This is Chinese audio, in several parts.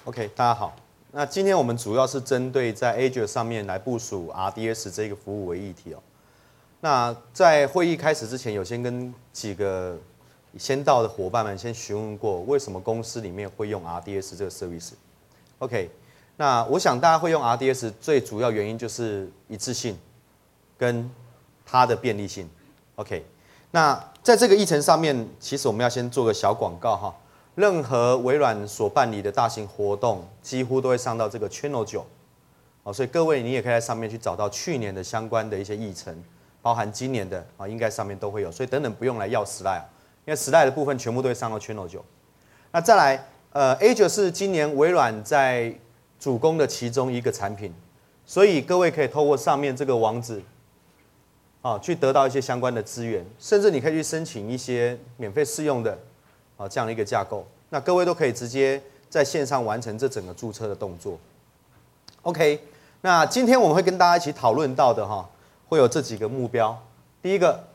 OK， 大家好。那今天我们主要是针对在 Azure 上面来部署 RDS 这个服务为议题哦。那在会议开始之前，有先跟几个先到的伙伴们先询问过，为什么公司里面会用 RDS 这个 service。OK， 那我想大家会用 RDS 最主要原因就是一致性跟它的便利性。OK， 那在这个议程上面，其实我们要先做个小广告哈。任何微软所办理的大型活动，几乎都会上到这个 Channel 9，所以各位你也可以在上面去找到去年的相关的一些议程，包含今年的应该上面都会有，所以等等不用来要slide，因为slide的部分全部都会上到 Channel 9。那再来，Azure 是今年微软在主攻的其中一个产品，所以各位可以透过上面这个网址，去得到一些相关的资源，甚至你可以去申请一些免费试用的。这样的一个架构，那各位都可以直接在线上完成这整个注册的动作。OK， 那今天我们会跟大家一起讨论到的会有这几个目标。第一个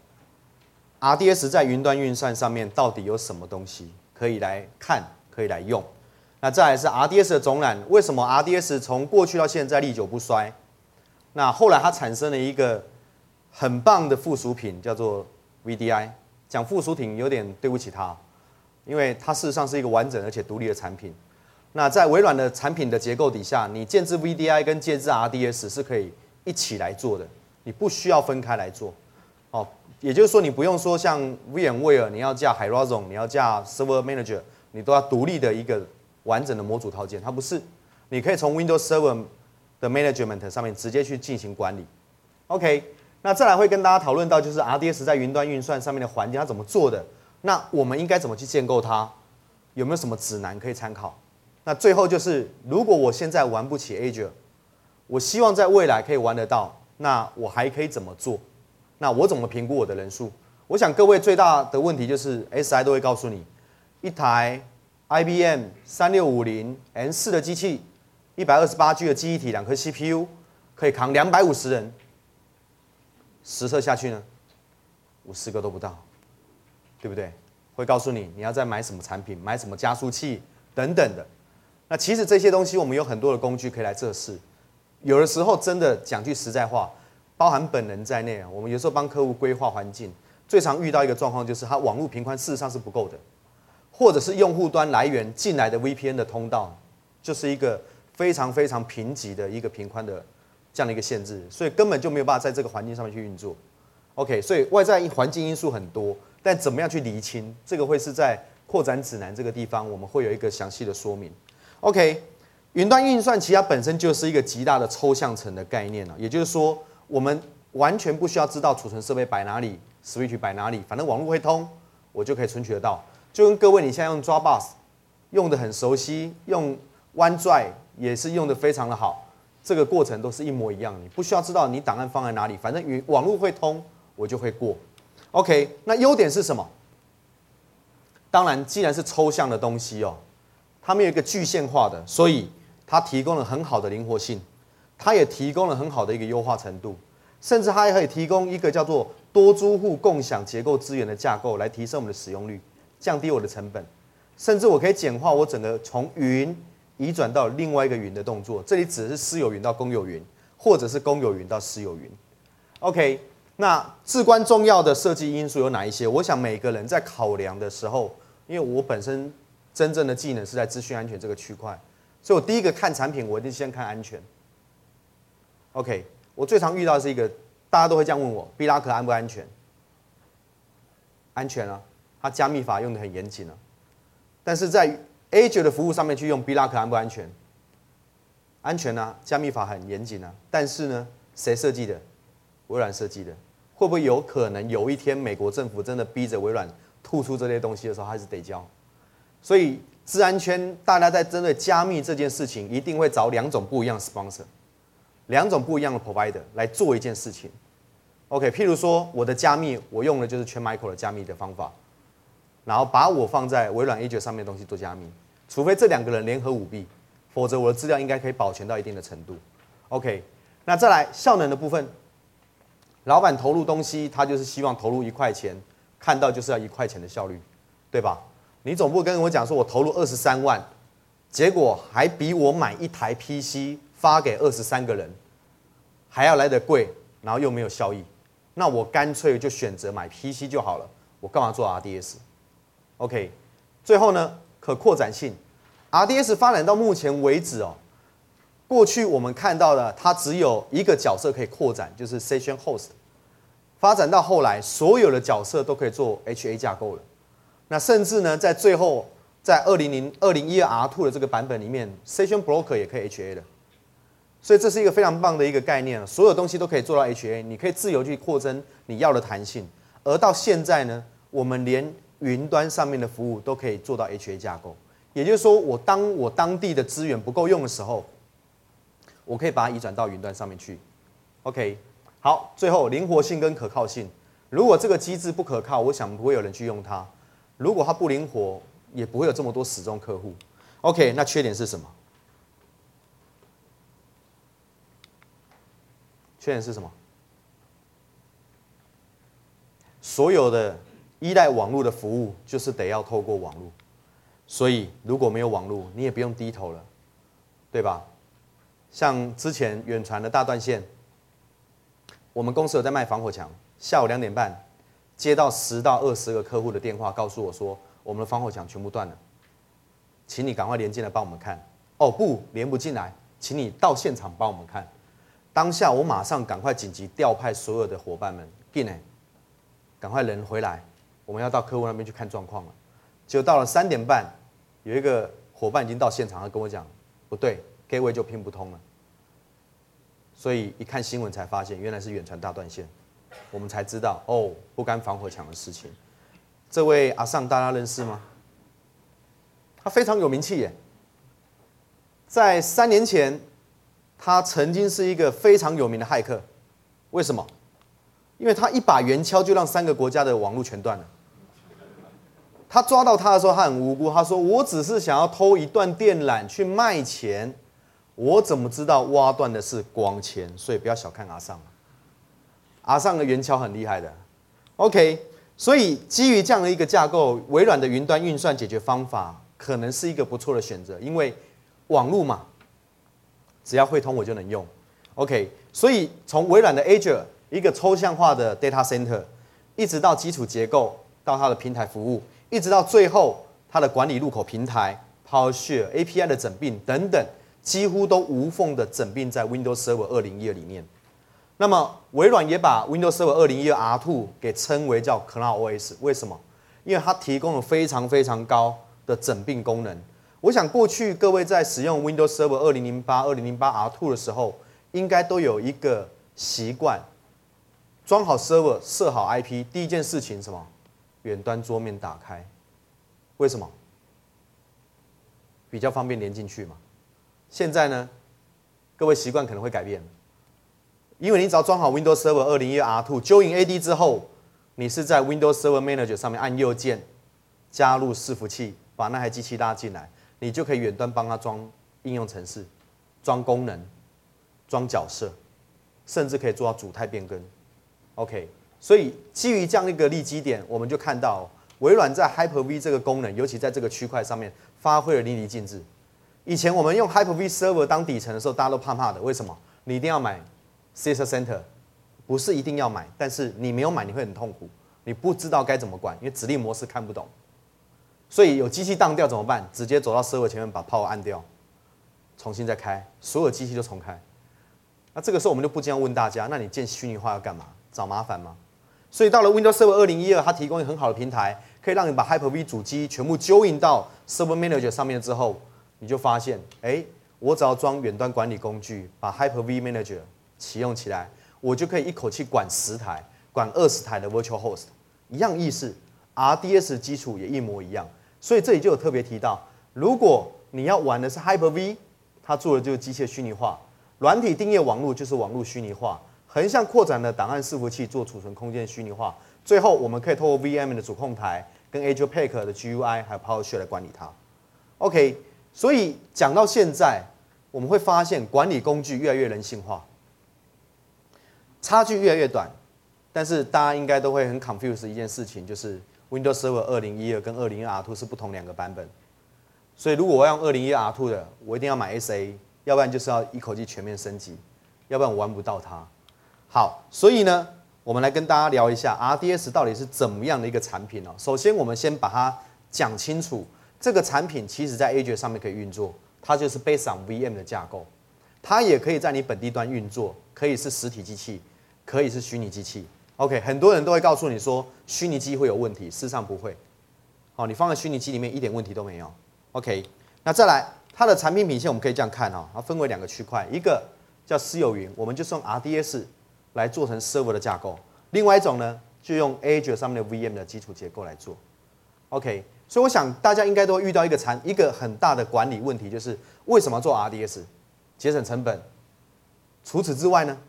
，RDS 在云端运算上面到底有什么东西可以来看，可以来用？那再来是 RDS 的总览，为什么 RDS 从过去到现在历久不衰？那后来它产生了一个很棒的附属品，叫做 VDI。讲附属品有点对不起它。因为它事实上是一个完整而且独立的产品。那在微软的产品的结构底下，你建置 VDI 跟建置 RDS 是可以一起来做的，你不需要分开来做。也就是说，你不用说像 VMware 你要架 Horizon， 你要架 Server Manager， 你都要独立的一个完整的模组套件。它不是，你可以从 Windows Server 的 Management 上面直接去进行管理。OK， 那再来会跟大家讨论到就是 RDS 在云端运算上面的环境它怎么做的。那我们应该怎么去建构它？有没有什么指南可以参考？那最后就是，如果我现在玩不起 Azure， 我希望在未来可以玩得到，那我还可以怎么做？那我怎么评估我的人数？我想各位最大的问题就是 SI 都会告诉你，一台 IBM 3650 N4 的机器，128G 的记忆体，2颗 CPU， 可以扛250人，实测下去呢，50个都不到。对不对？会告诉你你要再买什么产品，买什么加速器等等的。那其实这些东西我们有很多的工具可以来测试。有的时候真的讲句实在话，包含本人在内我们有时候帮客户规划环境，最常遇到一个状况就是他网络频宽事实上是不够的，或者是用户端来源进来的 VPN 的通道就是一个非常非常贫瘠的一个频宽的这样的一个限制，所以根本就没有办法在这个环境上面去运作。OK， 所以外在环境因素很多。但怎么样去厘清，这个会是在扩展指南这个地方，我们会有一个详细的说明。OK， 云端运算其实它本身就是一个极大的抽象层的概念也就是说，我们完全不需要知道储存设备摆哪里 ，switch 摆哪里，反正网络会通，我就可以存取得到。就跟各位你现在用 Dropbox 用的很熟悉，用 OneDrive 也是用的非常的好，这个过程都是一模一样，你不需要知道你档案放在哪里，反正网络会通，我就会过。OK， 那优点是什么？当然，既然是抽象的东西它没有一个具象化的，所以它提供了很好的灵活性，它也提供了很好的一个优化程度，甚至它还可以提供一个叫做多租户共享结构资源的架构，来提升我们的使用率，降低我的成本，甚至我可以简化我整个从云移转到另外一个云的动作。这里指的是私有云到公有云，或者是公有云到私有云。OK。那至关重要的设计因素有哪一些？我想每个人在考量的时候，因为我本身真正的技能是在资讯安全这个区块，所以我第一个看产品，我一定先看安全。OK， 我最常遇到的是一个，大家都会这样问我 ，BLOCK 安不安全？安全啊，它加密法用的很严谨啊。但是在 Azure 的服务上面去用 BLOCK 安不安全？安全啊，加密法很严谨啊。但是呢，谁设计的？微软设计的。会不会有可能有一天美国政府真的逼着微软吐出这些东西的时候，还是得交？所以资安圈大家在针对加密这件事情，一定会找2种不一样的 sponsor， 2种不一样的 provider 来做一件事情。OK， 譬如说我的加密，我用的就是全 Micro 的加密的方法，然后把我放在微软 Azure 上面的东西做加密，除非这2个人联合舞弊，否则我的资料应该可以保全到一定的程度。OK， 那再来效能的部分。老板投入东西，他就是希望投入1块钱，看到就是要1块钱的效率，对吧？你总不跟我讲说我投入23万， 结果还比我买一台 PC 发给23个人还要来得贵，然后又没有效益，那我干脆就选择买 PC 就好了，我干嘛做 RDS？OK， 最后呢，可扩展性 ，RDS 发展到目前为止哦，过去我们看到的它只有一个角色可以扩展，就是 Session Host， 发展到后来，所有的角色都可以做 HA 架构了。那甚至呢，在最后，在2012 R2 的这个版本里面 ，Session Broker 也可以 HA 的。所以这是一个非常棒的一个概念，所有东西都可以做到 HA， 你可以自由去扩增你要的弹性。而到现在呢，我们连云端上面的服务都可以做到 HA 架构，也就是说，我当地的资源不够用的时候，我可以把它移转到云端上面去。OK， 好，最后灵活性跟可靠性，如果这个机制不可靠，我想不会有人去用它；如果它不灵活，也不会有这么多死忠客户。OK， 那缺点是什么？缺点是什么？所有的依赖网络的服务，就是得要透过网络。所以如果没有网络，你也不用低头了，对吧？像之前远传的大断线，我们公司有在卖防火墙，下午2点半接到10到20个客户的电话，告诉我说我们的防火墙全部断了，请你赶快连进来帮我们看。哦不，连不进来，请你到现场帮我们看。当下我马上赶快紧急调派所有的伙伴们，赶快人回来，我们要到客户那边去看状况了。就到了3点半，有一个伙伴已经到现场，他跟我讲，不对 ，Gateway 就拼不通了。所以一看新闻才发现，原来是远传大断线，我们才知道哦，不干防火墙的事情。这位阿尚大家认识吗？他非常有名气耶，在3年前。他曾经是一个非常有名的骇客，为什么？因为他一把圆锹就让3个国家的网络全断了。他抓到他的时候，他很无辜，他说：“我只是想要偷一段电缆去卖钱，我怎么知道挖断的是光纤？所以不要小看阿尚。阿尚的圆锹很厉害的。OK， 所以基于这样的一个架构，微软的云端运算解决方法可能是一个不错的选择，因为网络嘛。只要会通我就能用 ，OK， 所以从微软的 Azure 一个抽象化的 data center， 一直到基础结构，到它的平台服务，一直到最后它的管理入口平台、PowerShare、API 的整并等等，几乎都无缝的整并在 Windows Server 2012里面。那么微软也把 Windows Server 2012 R2 给称为叫 Cloud OS， 为什么？因为它提供了非常非常高的整并功能。我想过去各位在使用 Windows Server 2008、2008 R2 的时候，应该都有一个习惯，装好 Server、设好 IP， 第一件事情什么？远端桌面打开，为什么？比较方便连进去嘛。现在呢，各位习惯可能会改变，因为你只要装好 Windows Server 2012 R2 ，Join AD 之后，你是在 Windows Server Manager 上面按右键加入伺服器，把那台机器拉进来。你就可以远端帮他装应用程式、装功能、装角色，甚至可以做到主态变更。OK， 所以基于这样一个利基点，我们就看到微软在 Hyper-V 这个功能，尤其在这个区块上面发挥了淋漓尽致。以前我们用 Hyper-V Server 当底层的时候，大家都怕怕的，为什么？你一定要买 Data Center， 不是一定要买，但是你没有买你会很痛苦，你不知道该怎么管，因为指令模式看不懂。所以有机器当掉怎么办？直接走到 server 前面把 power 按掉，重新再开，所有机器就重开。那这个时候我们就不禁要问大家：那你建虚拟化要干嘛？找麻烦吗？所以到了 Windows Server 2012，它提供一个很好的平台，可以让你把 Hyper-V 主机全部 join 到 Server Manager 上面之后，你就发现，我只要装远端管理工具，把 Hyper-V Manager 启用起来，我就可以一口气管10台、管20台的 Virtual Host， 一样意思。RDS 基础也一模一样。所以这里就有特别提到，如果你要玩的是 Hyper-V， 它做的就是机械虚拟化，软体定义网络就是网络虚拟化，横向扩展的档案伺服器做储存空间虚拟化，最后我们可以透过 VM 的主控台跟 Azure Pack 的 GUI 还有 PowerShell 来管理它。OK， 所以讲到现在，我们会发现管理工具越来越人性化，差距越来越短，但是大家应该都会很 confused 的一件事情就是。Windows Server 2012跟2012 R2 是不同2个版本， 所以如果我要用2012R2的，我一定要买 SA， 要不然就是要一口气全面升级，要不然我玩不到它。好，所以呢，我们来跟大家聊一下 RDS 到底是怎么样的一个产品哦。首先，我们先把它讲清楚，这个产品其实在 Azure 上面可以运作，它就是 based on VM 的架构，它也可以在你本地端运作，可以是实体机器，可以是虚拟机器。OK， 很多人都会告诉你说虚拟机会有问题，事实上不会。好，你放在虚拟机里面一点问题都没有。OK， 那再来它的产品品线我们可以这样看哦，它分为2个区块，一个叫私有云，我们就是用 RDS 来做成 server 的架构；另外一种呢，就用 Azure 上面的 VM 的基础结构来做。OK， 所以我想大家应该都会遇到一个很大的管理问题，就是为什么做 RDS？ 节省成本。除此之外呢？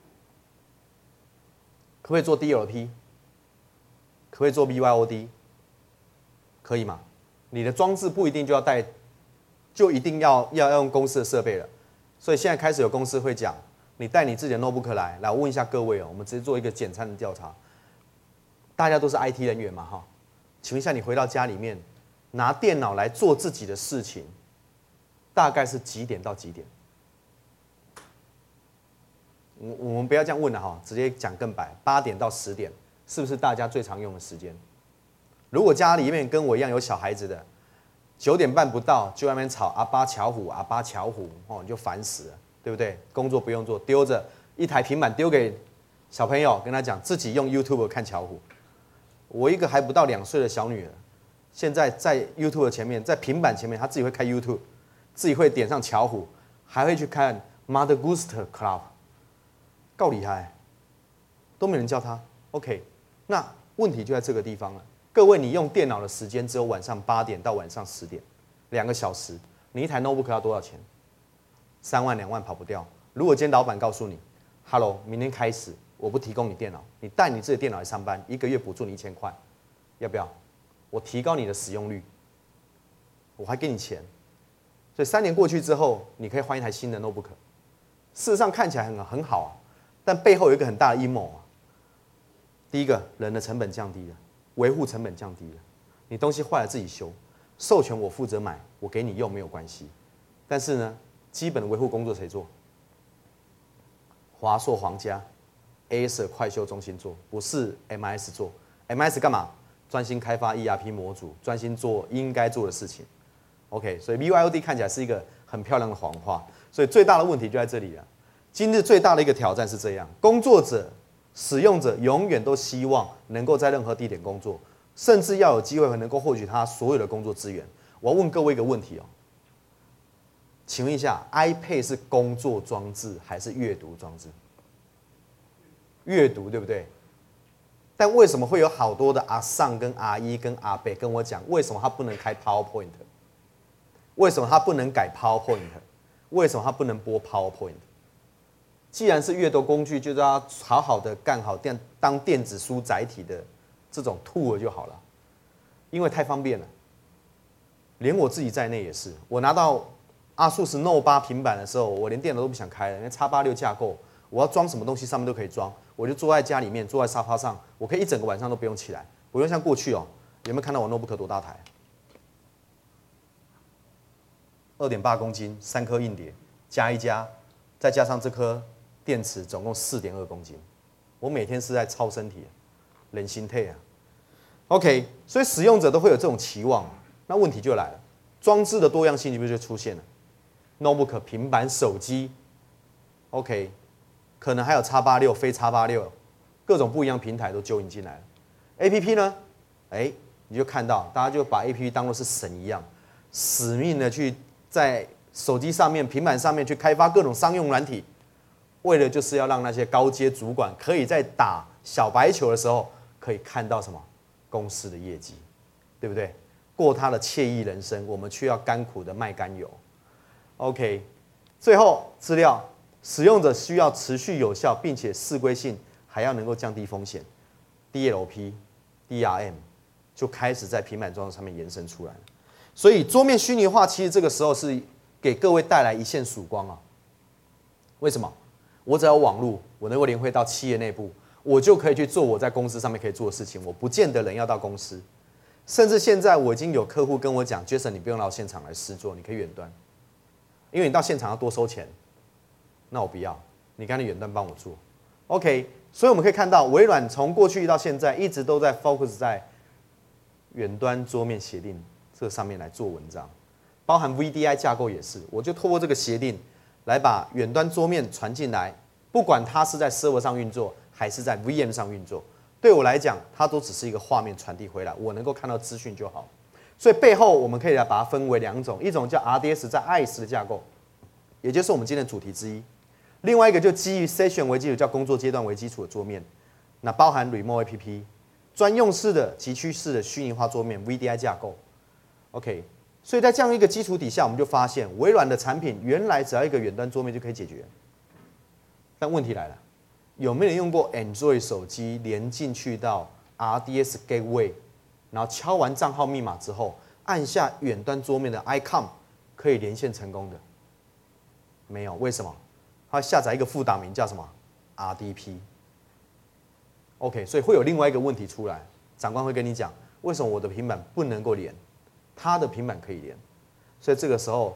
可不可以做 DLP？ 可不可以做 BYOD？ 可以吗？你的装置不一定就一定要用公司的设备了。所以现在开始有公司会讲，你带你自己的 notebook 来，我问一下各位哦，我们直接做一个简单的调查。大家都是 IT 人员嘛，哈，请问一下，你回到家里面拿电脑来做自己的事情，大概是几点到几点？我们不要这样问了哈，直接讲更白，8点到10点，是不是大家最常用的时间？如果家里面跟我一样有小孩子的，9点半不到就在那边吵阿巴巧虎，阿巴巧虎，哦，你就烦死了，对不对？工作不用做，丢着一台平板丢给小朋友，跟他讲自己用 YouTube 看巧虎。我一个还不到2岁的小女儿，现在在 YouTube 前面，在平板前面，她自己会开 YouTube， 自己会点上巧虎，还会去看 Mother Goose Club。够厉害，都没人教他。OK， 那问题就在这个地方了。各位，你用电脑的时间只有晚上8点到晚上10点，2个小时，你一台 notebook 要多少钱？3万2万跑不掉。如果今天老板告诉你 ，Hello， 明天开始我不提供你电脑，你带你自己的电脑来上班，1个月补助你1000块，要不要？我提高你的使用率，我还给你钱。所以3年过去之后，你可以换一台新的 notebook。事实上看起来很好啊。但背后有一个很大的阴谋啊。第一个，人的成本降低了，维护成本降低了，你东西坏了自己修，授权我负责买，我给你用没有关系。但是呢，基本的维护工作谁做？华硕、皇家、Acer 快修中心做，不是 MIS 做。MIS 干嘛？专心开发 ERP 模组，专心做应该做的事情。OK， 所以 BYOD 看起来是一个很漂亮的谎话，所以最大的问题就在这里了。今日最大的一个挑战是这样：工作者、使用者永远都希望能够在任何地点工作，甚至要有机会能够获取他所有的工作资源。我要问各位一个问题哦，请问一下 ，iPad 是工作装置还是阅读装置？阅读对不对？但为什么会有好多的阿尚跟阿姨跟阿伯跟我讲，为什么他不能开 PowerPoint？ 为什么他不能改 PowerPoint？ 为什么他不能播 PowerPoint？既然是阅读工具，就是要好好的干好当电子书载体的这种 tool 就好了，因为太方便了。连我自己在内也是，我拿到ASUS Note 8平板的时候，我连电脑都不想开了，因为 X86 架构，我要装什么东西上面都可以装，我就坐在家里面，坐在沙发上，我可以一整个晚上都不用起来，不用像过去哦，有没有看到我 notebook 多大台？2.8公斤，3颗硬碟，加一加，再加上这颗电池总共4.2公斤，我每天是在操身体，人心态啊。OK， 所以使用者都会有这种期望，那问题就来了，装置的多样性是不是就出现了 ？notebook、平板、手机 ，OK， 可能还有 X86、非 X86， 各种不一样平台都揪引进来了。APP 呢？你就看到大家就把 APP 当作是神一样，死命的去在手机上面、平板上面去开发各种商用软体。为了就是要让那些高阶主管可以在打小白球的时候，可以看到什么公司的业绩，对不对？过他的惬意人生，我们却要甘苦的卖甘油。OK， 最后资料，使用者需要持续有效，并且适归性，还要能够降低风险。DLP、DRM 就开始在平板装置上面延伸出来了。所以桌面虚拟化其实这个时候是给各位带来一线曙光啊。为什么？我只要有网络，我能够连汇到企业内部，我就可以去做我在公司上面可以做的事情，我不见得人要到公司。 甚至现在我已经有客户跟我讲 ，Jason， 你不用到现场来试做，你可以远端，因为你到现场要多收钱。那我不要，你干脆远端帮我做。OK， 所以我们可以看到，微软从过去到现在一直都在 focus 在远端桌面协定这上面来做文章，包含 VDI 架构也是，我就透过这个协定来把远端桌面传进来，不管它是在 server 上运作还是在 VM 上运作，对我来讲，它都只是一个画面传递回来，我能够看到资讯就好。所以背后我们可以来把它分为两种，一种叫 RDS 在 IaaS 的架构，也就是我们今天的主题之一。另外一个就基于 Session 为基础，叫工作阶段为基础的桌面，那包含 Remote APP、专用式的、极趋式的虚拟化桌面 VDI 架构。OK， 所以在这样一个基础底下，我们就发现微软的产品原来只要一个远端桌面就可以解决。但问题来了，有没有人用过 Android 手机连进去到 RDS Gateway， 然后敲完账号密码之后，按下远端桌面的 icon 可以连线成功的？没有，为什么？它下载一个副档名叫什么 RDP。OK， 所以会有另外一个问题出来，长官会跟你讲，为什么我的平板不能够连，他的平板可以连？所以这个时候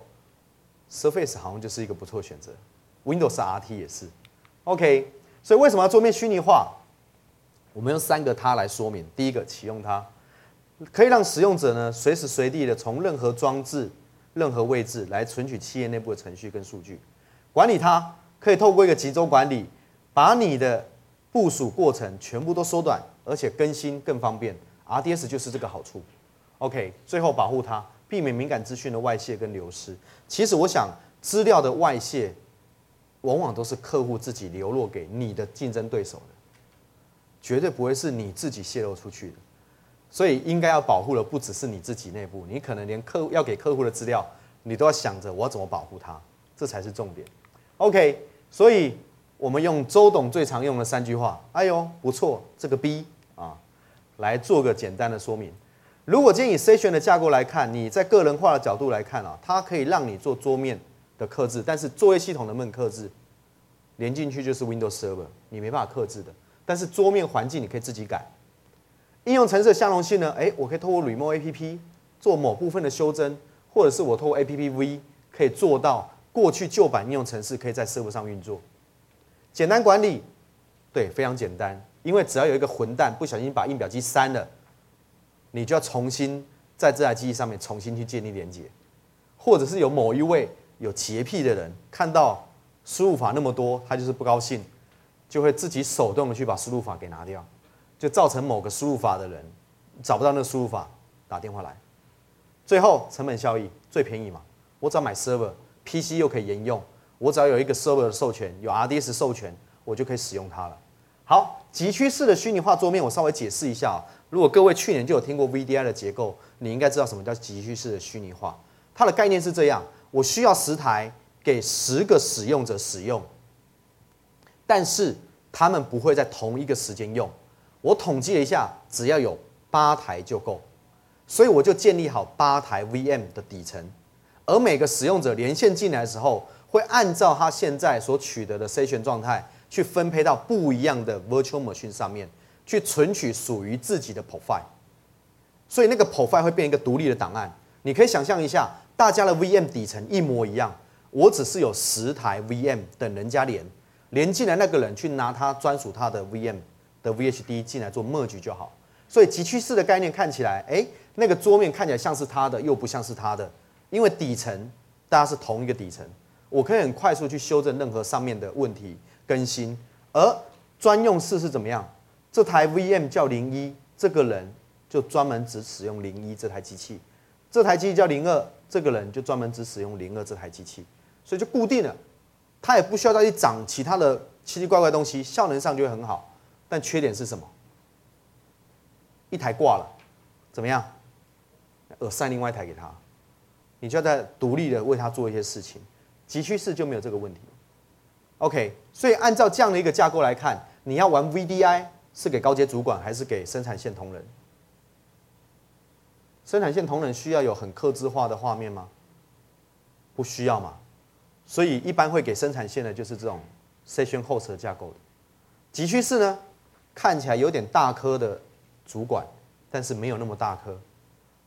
Surface 好像就是一个不错的选择 ，Windows RT 也是。OK， 所以为什么要桌面虚拟化？我们用3个它来说明。第一个，启用它，可以让使用者呢随时随地的从任何装置、任何位置来存取企业内部的程序跟数据，管理它。可以透过一个集中管理，把你的部署过程全部都缩短，而且更新更方便。RDS 就是这个好处。OK， 最后保护它，避免敏感资讯的外泄跟流失。其实我想，资料的外泄往往都是客户自己流落给你的竞争对手的，绝对不会是你自己泄露出去的。所以应该要保护的不只是你自己内部，你可能连客户要给客户的资料，你都要想着我要怎么保护它，这才是重点。OK， 所以我们用周董最常用的3句话，哎呦不错，这个 B 啊，来做个简单的说明。如果今天以 Session 的架构来看，你在个人化的角度来看啊，它可以让你做桌面的客制，但是作业系统能不能客制？连进去就是 Windows Server， 你没办法客制的。但是桌面环境你可以自己改。应用程式的相容性呢？我可以透过 Remote APP 做某部分的修正，或者是我透过 APPV 可以做到。过去旧版应用程式可以在 server 上运作，简单管理，对，非常简单。因为只要有一个混蛋不小心把印表机删了，你就要重新在这台机器上面重新去建立连接，或者是有某一位有洁癖的人看到输入法那么多，他就是不高兴，就会自己手动的去把输入法给拿掉，就造成某个输入法的人找不到那个输入法，打电话来，最后成本效益最便宜嘛，我只要买 server。PC 又可以沿用，我只要有一个 server 的授权，有 RDS 授权，我就可以使用它了。好，极趋式的虚拟化桌面，我稍微解释一下。如果各位去年就有听过 VDI 的结构，你应该知道什么叫极趋式的虚拟化。它的概念是这样：我需要10台给10个使用者使用，但是他们不会在同一个时间用。我统计了一下，只要有8台就够，所以我就建立好8台 VM 的底层。而每个使用者连线进来的时候，会按照他现在所取得的 session 状态，去分配到不一样的 virtual machine 上面，去存取属于自己的 profile。所以那个 profile 会变一个独立的档案。你可以想象一下，大家的 VM 底层一模一样，我只是有10台 VM 等人家连进来那个人去拿他专属他的 VM 的 VHD 进来做 merge 就好。所以极趋势的概念看起来，那个桌面看起来像是他的，又不像是他的。因为底层大家是同一个底层，我可以很快速去修正任何上面的问题更新。而专用式是怎么样？这台 VM 叫01，这个人就专门只使用01这台机器；这台机器叫02，这个人就专门只使用02这台机器，所以就固定了。他也不需要再去长其他的奇奇怪怪的东西，效能上就会很好。但缺点是什么？一台挂了，怎么样？assign另外一台给他。你就要在独立的为它做一些事情，极趋势就没有这个问题。OK， 所以按照这样的一个架构来看，你要玩 VDI 是给高阶主管还是给生产线同仁？生产线同仁需要有很客制化的画面吗？不需要嘛。所以一般会给生产线的就是这种 Session Host 的架构的。极趋势呢，看起来有点大颗的主管，但是没有那么大颗，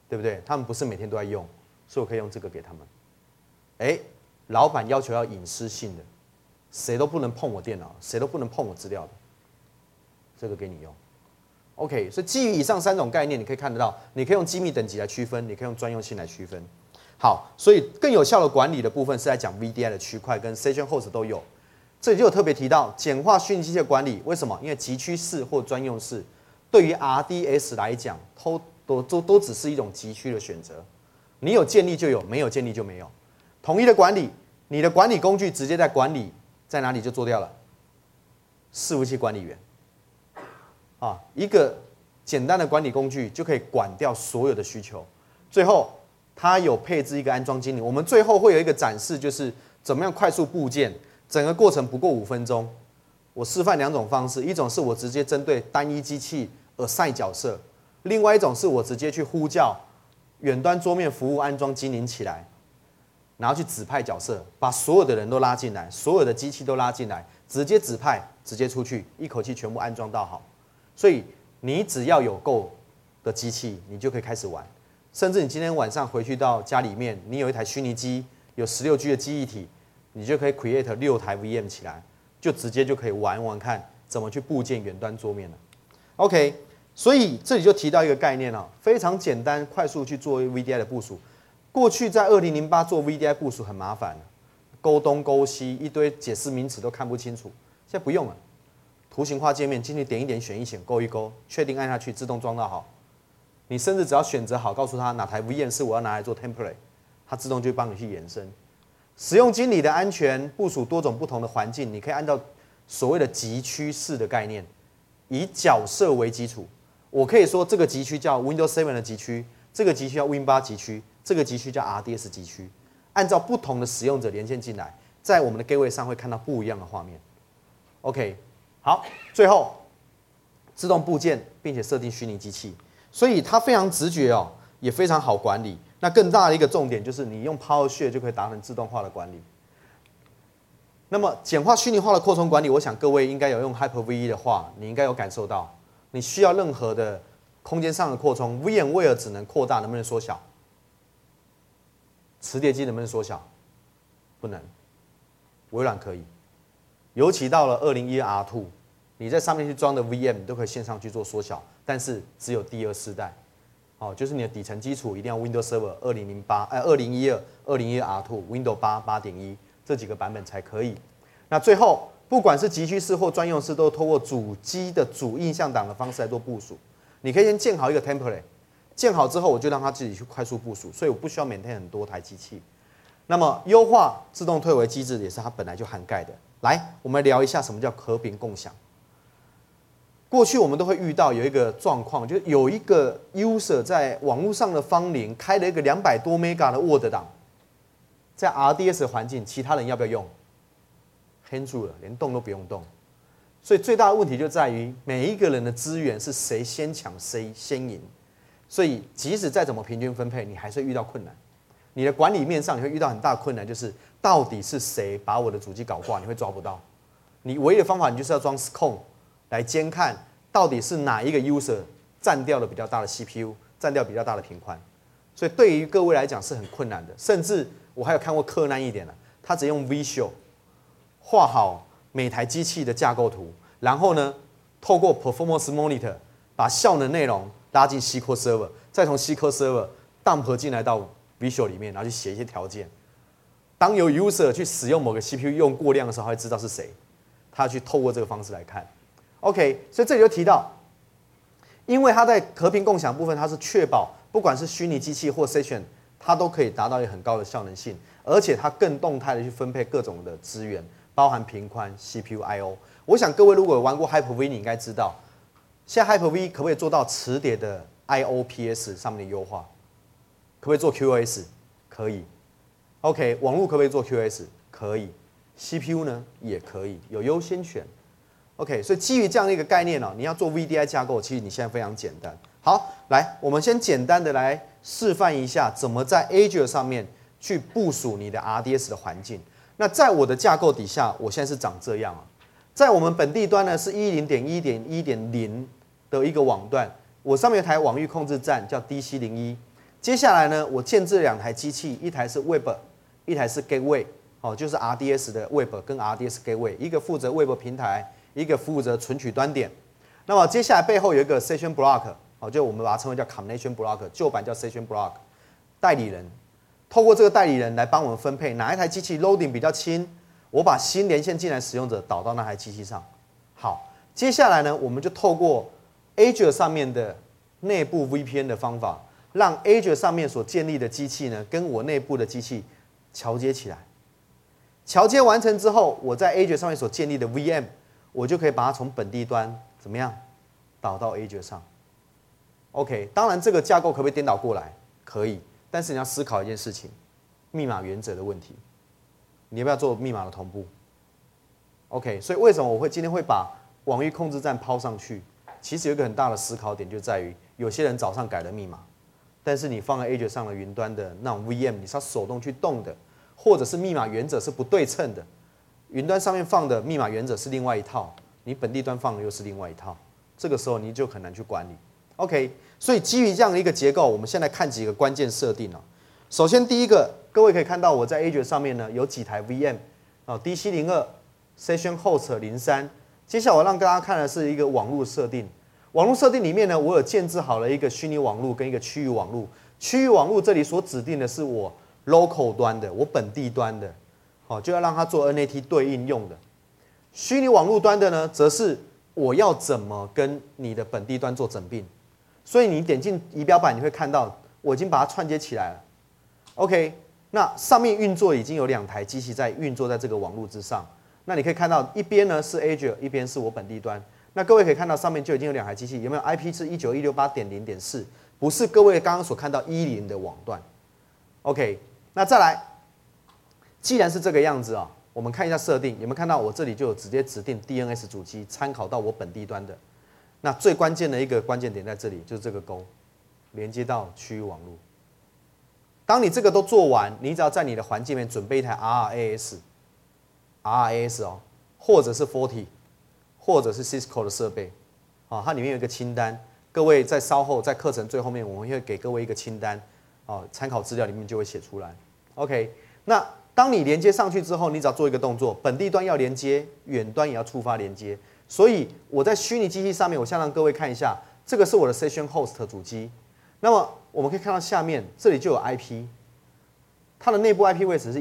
对不对？他们不是每天都在用，所以我可以用这个给他们。哎，老板要求要隐私性的，谁都不能碰我电脑，谁都不能碰我资料的，这个给你用。OK， 所以基于以上3种概念，你可以看得到，你可以用机密等级来区分，你可以用专用性来区分。好，所以更有效的管理的部分是在讲 VDI 的区块跟 Session Host 都有。这里就有特别提到简化虚拟机器的管理，为什么？因为极区式或专用式对于 RDS 来讲，都只是一种极区的选择。你有建立就有，没有建立就没有。统一的管理，你的管理工具直接在管理在哪里就做掉了，伺服器管理员。一个简单的管理工具就可以管掉所有的需求。最后，它有配置一个安装精灵。我们最后会有一个展示，就是怎么样快速部件，整个过程不过5分钟。我示范2种方式，一种是我直接针对单一机器assign角色，另外一种是我直接去呼叫远端桌面服务安装精灵起来，然后去指派角色，把所有的人都拉进来，所有的机器都拉进来，直接指派，直接出去，一口气全部安装到好。所以你只要有够的机器，你就可以开始玩。甚至你今天晚上回去到家里面，你有一台虚拟机，有16G 的记忆体，你就可以 create 6台 VM 起来，就直接就可以玩玩看怎么去部件远端桌面了。OK， 所以这里就提到一个概念了，非常简单，快速去做 VDI 的部署。过去在2008做 VDI 部署很麻烦，勾东勾西，一堆解释名词都看不清楚，现在不用了。图形化界面进去点一点，选一选，勾一勾，确定按下去，自动装到好。你甚至只要选择好，告诉他哪台 VM 是我要拿来做 template， 它自动就帮你去延伸。使用经理的安全部署多种不同的环境，你可以按照所谓的极区式的概念，以角色为基础。我可以说这个极区叫 Windows 7的极区，这个极区叫 Win 8极区，这个极区叫 RDS 极区。按照不同的使用者连线进来，在我们的 gateway 上会看到不一样的画面。OK。好，最后自动部件，并且设定虚拟机器，所以它非常直觉哦，也非常好管理。那更大的一个重点就是，你用 PowerShell 就可以达成自动化的管理。那么简化虚拟化的扩充管理，我想各位应该有用 Hyper-V 的话，你应该有感受到，你需要任何的空间上的扩充 ，VMware 只能扩大，能不能缩小？磁碟机能不能缩小？不能，微软可以。尤其到了2012 R2， 你在上面去装的 VM 你都可以线上去做缩小，但是只有第2世代，就是你的底层基础一定要 Windows Server 2012 R2、Windows 8 8.1 这几个版本才可以。那最后，不管是极区式或专用式，都透过主机的主印象档的方式来做部署。你可以先建好一个 template， 建好之后我就让它自己去快速部署，所以我不需要maintain很多台机器。那么优化自动退回机制也是它本来就涵盖的。来，我们聊一下什么叫和平共享。过去我们都会遇到有一个状况，就是有一个 user 在网络上的芳邻开了一个200多 mega 的 Word 档，在 RDS 环境，其他人要不要用 ？hand 住了，连动都不用动。所以最大的问题就在于每一个人的资源是谁先抢谁先赢，所以即使再怎么平均分配，你还是会遇到困难。你的管理面上你会遇到很大的困难，就是到底是谁把我的主机搞挂，你会抓不到。你唯一的方法，你就是要装 SCON 来监看，到底是哪一个 user 占掉了比较大的 CPU， 占掉比较大的频宽。所以对于各位来讲是很困难的。甚至我还有看过克难一点的，他只用 Visual 画好每台机器的架构图，然后呢，透过 Performance Monitor 把效能内容拉进 SQL Server， 再从 SQL Server dump 进来到Visual 里面，然后去写一些条件。当有 user 去使用某个 CPU 用过量的时候，他会知道是谁，他去透过这个方式来看。OK， 所以这里就提到，因为它在和平共享部分，它是确保不管是虚拟机器或 session， 它都可以达到一个很高的效能性，而且它更动态的去分配各种的资源，包含频宽、CPU、I/O。我想各位如果有玩过 Hyper-V， 你应该知道，现在 Hyper-V 可不可以做到磁碟的 I/O-PS 上面的优化？可不可以做 QoS？ 可以。OK， 网络可不可以做 QoS？ 可以。CPU 呢也可以，有优先权。OK， 所以基于这样的一个概念你要做 VDI 架构，其实你现在非常简单。好，来，我们先简单的来示范一下，怎么在 Azure 上面去部署你的 RDS 的环境。那在我的架构底下，我现在是长这样在我们本地端呢是 10.1.1.0 的一个网段，我上面有台网域控制站叫 DC01。 接下来呢，我建置2台机器，一台是 Web， 一台是 Gateway， 就是 RDS 的 Web 跟 RDS Gateway， 一个负责 Web 平台，一个负责存取端点。那么接下来背后有一个 Session Block， 就我们把它称为叫 Combination Block， 旧版叫 Session Block， 代理人。透过这个代理人来帮我们分配哪一台机器 loading 比较轻，我把新连线进来使用者导到那台机器上。好，接下来呢，我们就透过 Azure 上面的内部 VPN 的方法，让 Azure 上面所建立的机器呢，跟我内部的机器桥接起来。桥接完成之后，我在 Azure 上面所建立的 VM， 我就可以把它从本地端怎么样导到 Azure 上。OK， 当然这个架构可不可以颠倒过来？可以，但是你要思考一件事情，密码原则的问题。你要不要做密码的同步 ？OK， 所以为什么我今天会把网域控制站抛上去？其实有一个很大的思考点就在于，有些人早上改了密码，但是你放在 Azure 上的云端的那种 VM， 你是要手动去动的，或者是密码原则是不对称的。云端上面放的密码原则是另外一套，你本地端放的又是另外一套，这个时候你就很难去管理。OK， 所以基于这样的一个结构，我们现在看几个关键设定哦。首先第一个，各位可以看到我在 Azure 上面呢有几台 VM， DC02 Session Host 03。接下来我让大家看的是一个网络设定。网络设定里面呢，我有建置好了一个虚拟网络跟一个区域网络。区域网络这里所指定的是我 local 端的，我本地端的，就要让它做 NAT 对应用的。虚拟网络端的呢，则是我要怎么跟你的本地端做整并。所以你点进仪表板，你会看到我已经把它串接起来了。OK， 那上面运作已经有2台机器在运作在这个网络之上。那你可以看到一边呢是 Azure， 一边是我本地端。那各位可以看到上面就已经有2台机器，有没有 IP 是 19168.0.4， 不是各位刚刚所看到10的网段。OK， 那再来，既然是这个样子啊，我们看一下设定，有没有看到我这里就有直接指定 DNS 主机，参考到我本地端的。那最关键的一个关键点在这里，就是这个勾，连接到区域网络。当你这个都做完，你只要在你的环境里面准备一台 RAS 哦，或者是 Forti， 或者是 Cisco 的设备，它里面有一个清单。各位在稍后在课程最后面，我们会给各位一个清单，参考资料里面就会写出来。OK， 那当你连接上去之后，你只要做一个动作，本地端要连接，远端也要触发连接。所以我在虚拟机器上面，我先让各位看一下，这个是我的 Session Host 主机。那么我们可以看到下面这里就有 IP， 它的内部 IP 位置是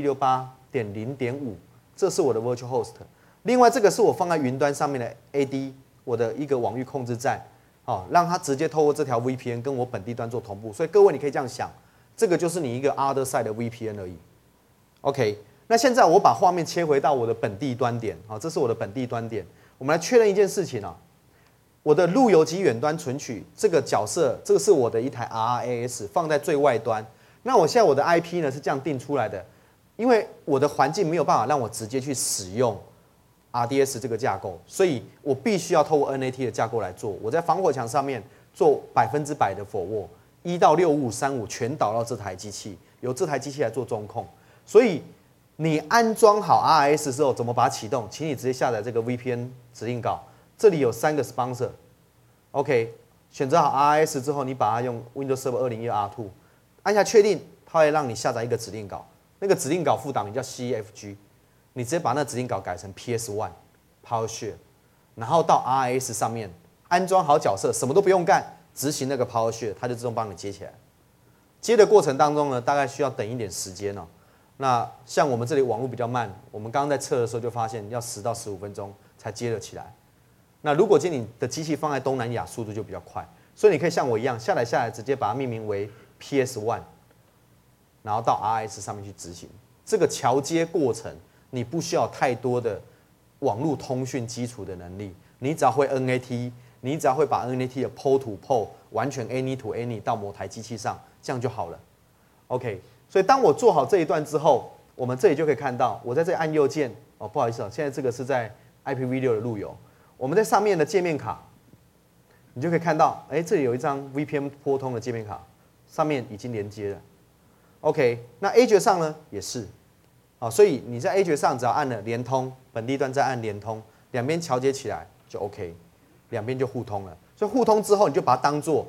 19168.0.5， 这是我的 Virtual Host。另外这个是我放在云端上面的 AD， 我的一个网域控制站，让它直接透过这条 VPN 跟我本地端做同步。所以各位你可以这样想，这个就是你一个 Other Side 的 VPN 而已。OK， 那现在我把画面切回到我的本地端点，这是我的本地端点。我们来确认一件事情啊，我的路由及远端存取这个角色，这个是我的一台 RAS 放在最外端。那我现在我的 IP 呢是这样定出来的，因为我的环境没有办法让我直接去使用 RDS 这个架构，所以我必须要透过 NAT 的架构来做。我在防火墙上面做100%的 forward， 1到6535全导到这台机器，由这台机器来做中控。所以你安装好 RAS 之后，怎么把它启动？请你直接下载这个 VPN 指令稿，这里有3个 sponsor。OK， 选择好 RAS 之后，你把它用 Windows Server 2012 R2， 按下确定，它会让你下载一个指令稿。那个指令稿副档名叫 CFG， 你直接把那指令稿改成 PS1 PowerShell， 然后到 RAS 上面安装好角色，什么都不用干，执行那个 PowerShell， 它就自动帮你接起来。接的过程当中呢，大概需要等一点时间哦。那像我们这里网络比较慢，我们刚刚在测的时候就发现要10到15分钟才接了起来。那如果今天你的机器放在东南亚，速度就比较快，所以你可以像我一样下来，直接把它命名为 PS1， 然后到 RAS 上面去执行。这个桥接过程，你不需要太多的网络通讯基础的能力，你只要会 NAT， 你只要会把 NAT 的 PORT to PORT 完全 any to any 到某台机器上，这样就好了。OK。所以当我做好这一段之后，我们这里就可以看到，我在这里按右键，不好意思现在这个是在 IPv6 的路由。我们在上面的界面卡，你就可以看到，这里有一张 VPN 拨通的界面卡，上面已经连接了。OK， 那 Azure 上呢也是，所以你在 Azure 上只要按了连通，本地端再按连通，两边桥接起来就 OK， 两边就互通了。所以互通之后，你就把它当做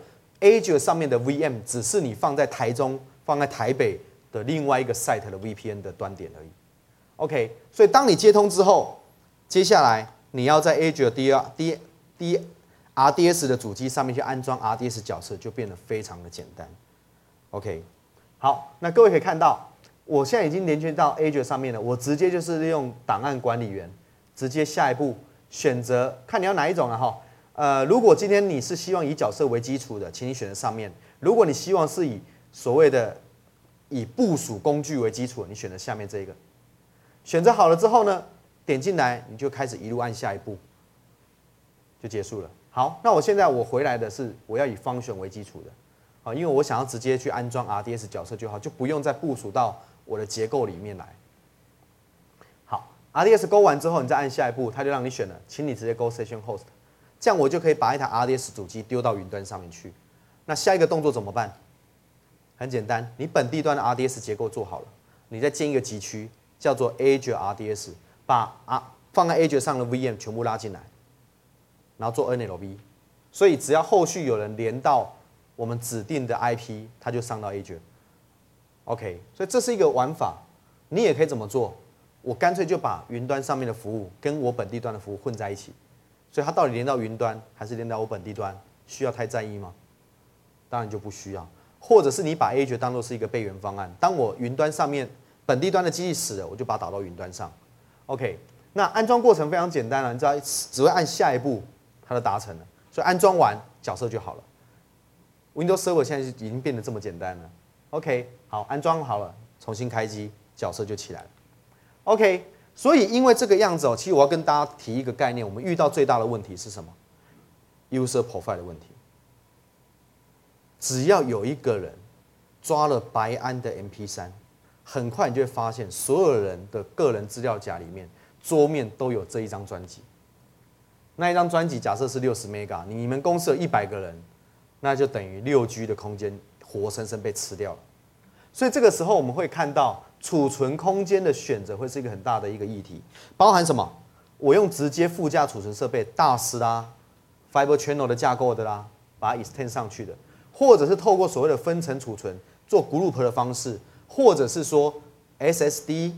Azure 上面的 VM 只是你放在台中、放在台北的另外一个 site 的 VPN 的端点而已。OK， 所以当你接通之后，接下来你要在 Azure RDS 的主机上面去安装 RDS 角色，就变得非常的简单。OK， 好，那各位可以看到，我现在已经连接到 Azure 上面了，我直接就是利用档案管理员，直接下一步选择看你要哪一种了哈。如果今天你是希望以角色为基础的，请你选择上面；如果你希望是以所谓的以部署工具为基础，你选择下面这一个。选择好了之后呢，点进来你就开始一路按下一步，就结束了。好，那我现在我回来的是我要以 function 为基础的，啊，因为我想要直接去安装 RDS 角色就好，就不用再部署到我的结构里面来。好 ，RDS 勾完之后，你再按下一步，它就让你选了，请你直接勾 Session Host， 这样我就可以把一台 RDS 主机丢到云端上面去。那下一个动作怎么办？很简单，你本地端的 RDS 结构做好了，你再建一个集区，叫做 Azure RDS， 把放在 Azure 上的 VM 全部拉进来，然后做 NLB， 所以只要后续有人连到我们指定的 IP， 它就上到 Azure。OK， 所以这是一个玩法，你也可以怎么做？我干脆就把云端上面的服务跟我本地端的服务混在一起，所以它到底连到云端还是连到我本地端，需要太在意吗？当然就不需要。或者是你把 Azure 当作是一个备援方案，当我云端上面本地端的机器死了，我就把它导到云端上。OK， 那安装过程非常简单了，你只要只会按下一步，它就达成了。所以安装完角色就好了。Windows Server 现在已经变得这么简单了。OK， 好，安装好了，重新开机，角色就起来了。OK， 所以因为这个样子其实我要跟大家提一个概念，我们遇到最大的问题是什么 ？User Profile 的问题。只要有一个人抓了白安的 MP3， 很快你就会发现，所有人的个人资料夹里面桌面都有这一张专辑。那一张专辑假设是60 MB， 你们公司有100个人，那就等于6G 的空间活生生被吃掉了。所以这个时候我们会看到储存空间的选择会是一个很大的一个议题，包含什么？我用直接附加储存设备大师啦 ，Fiber Channel 的架构的啦，把它 extend 上去的。或者是透过所谓的分层储存做 group 的方式，或者是说 SSD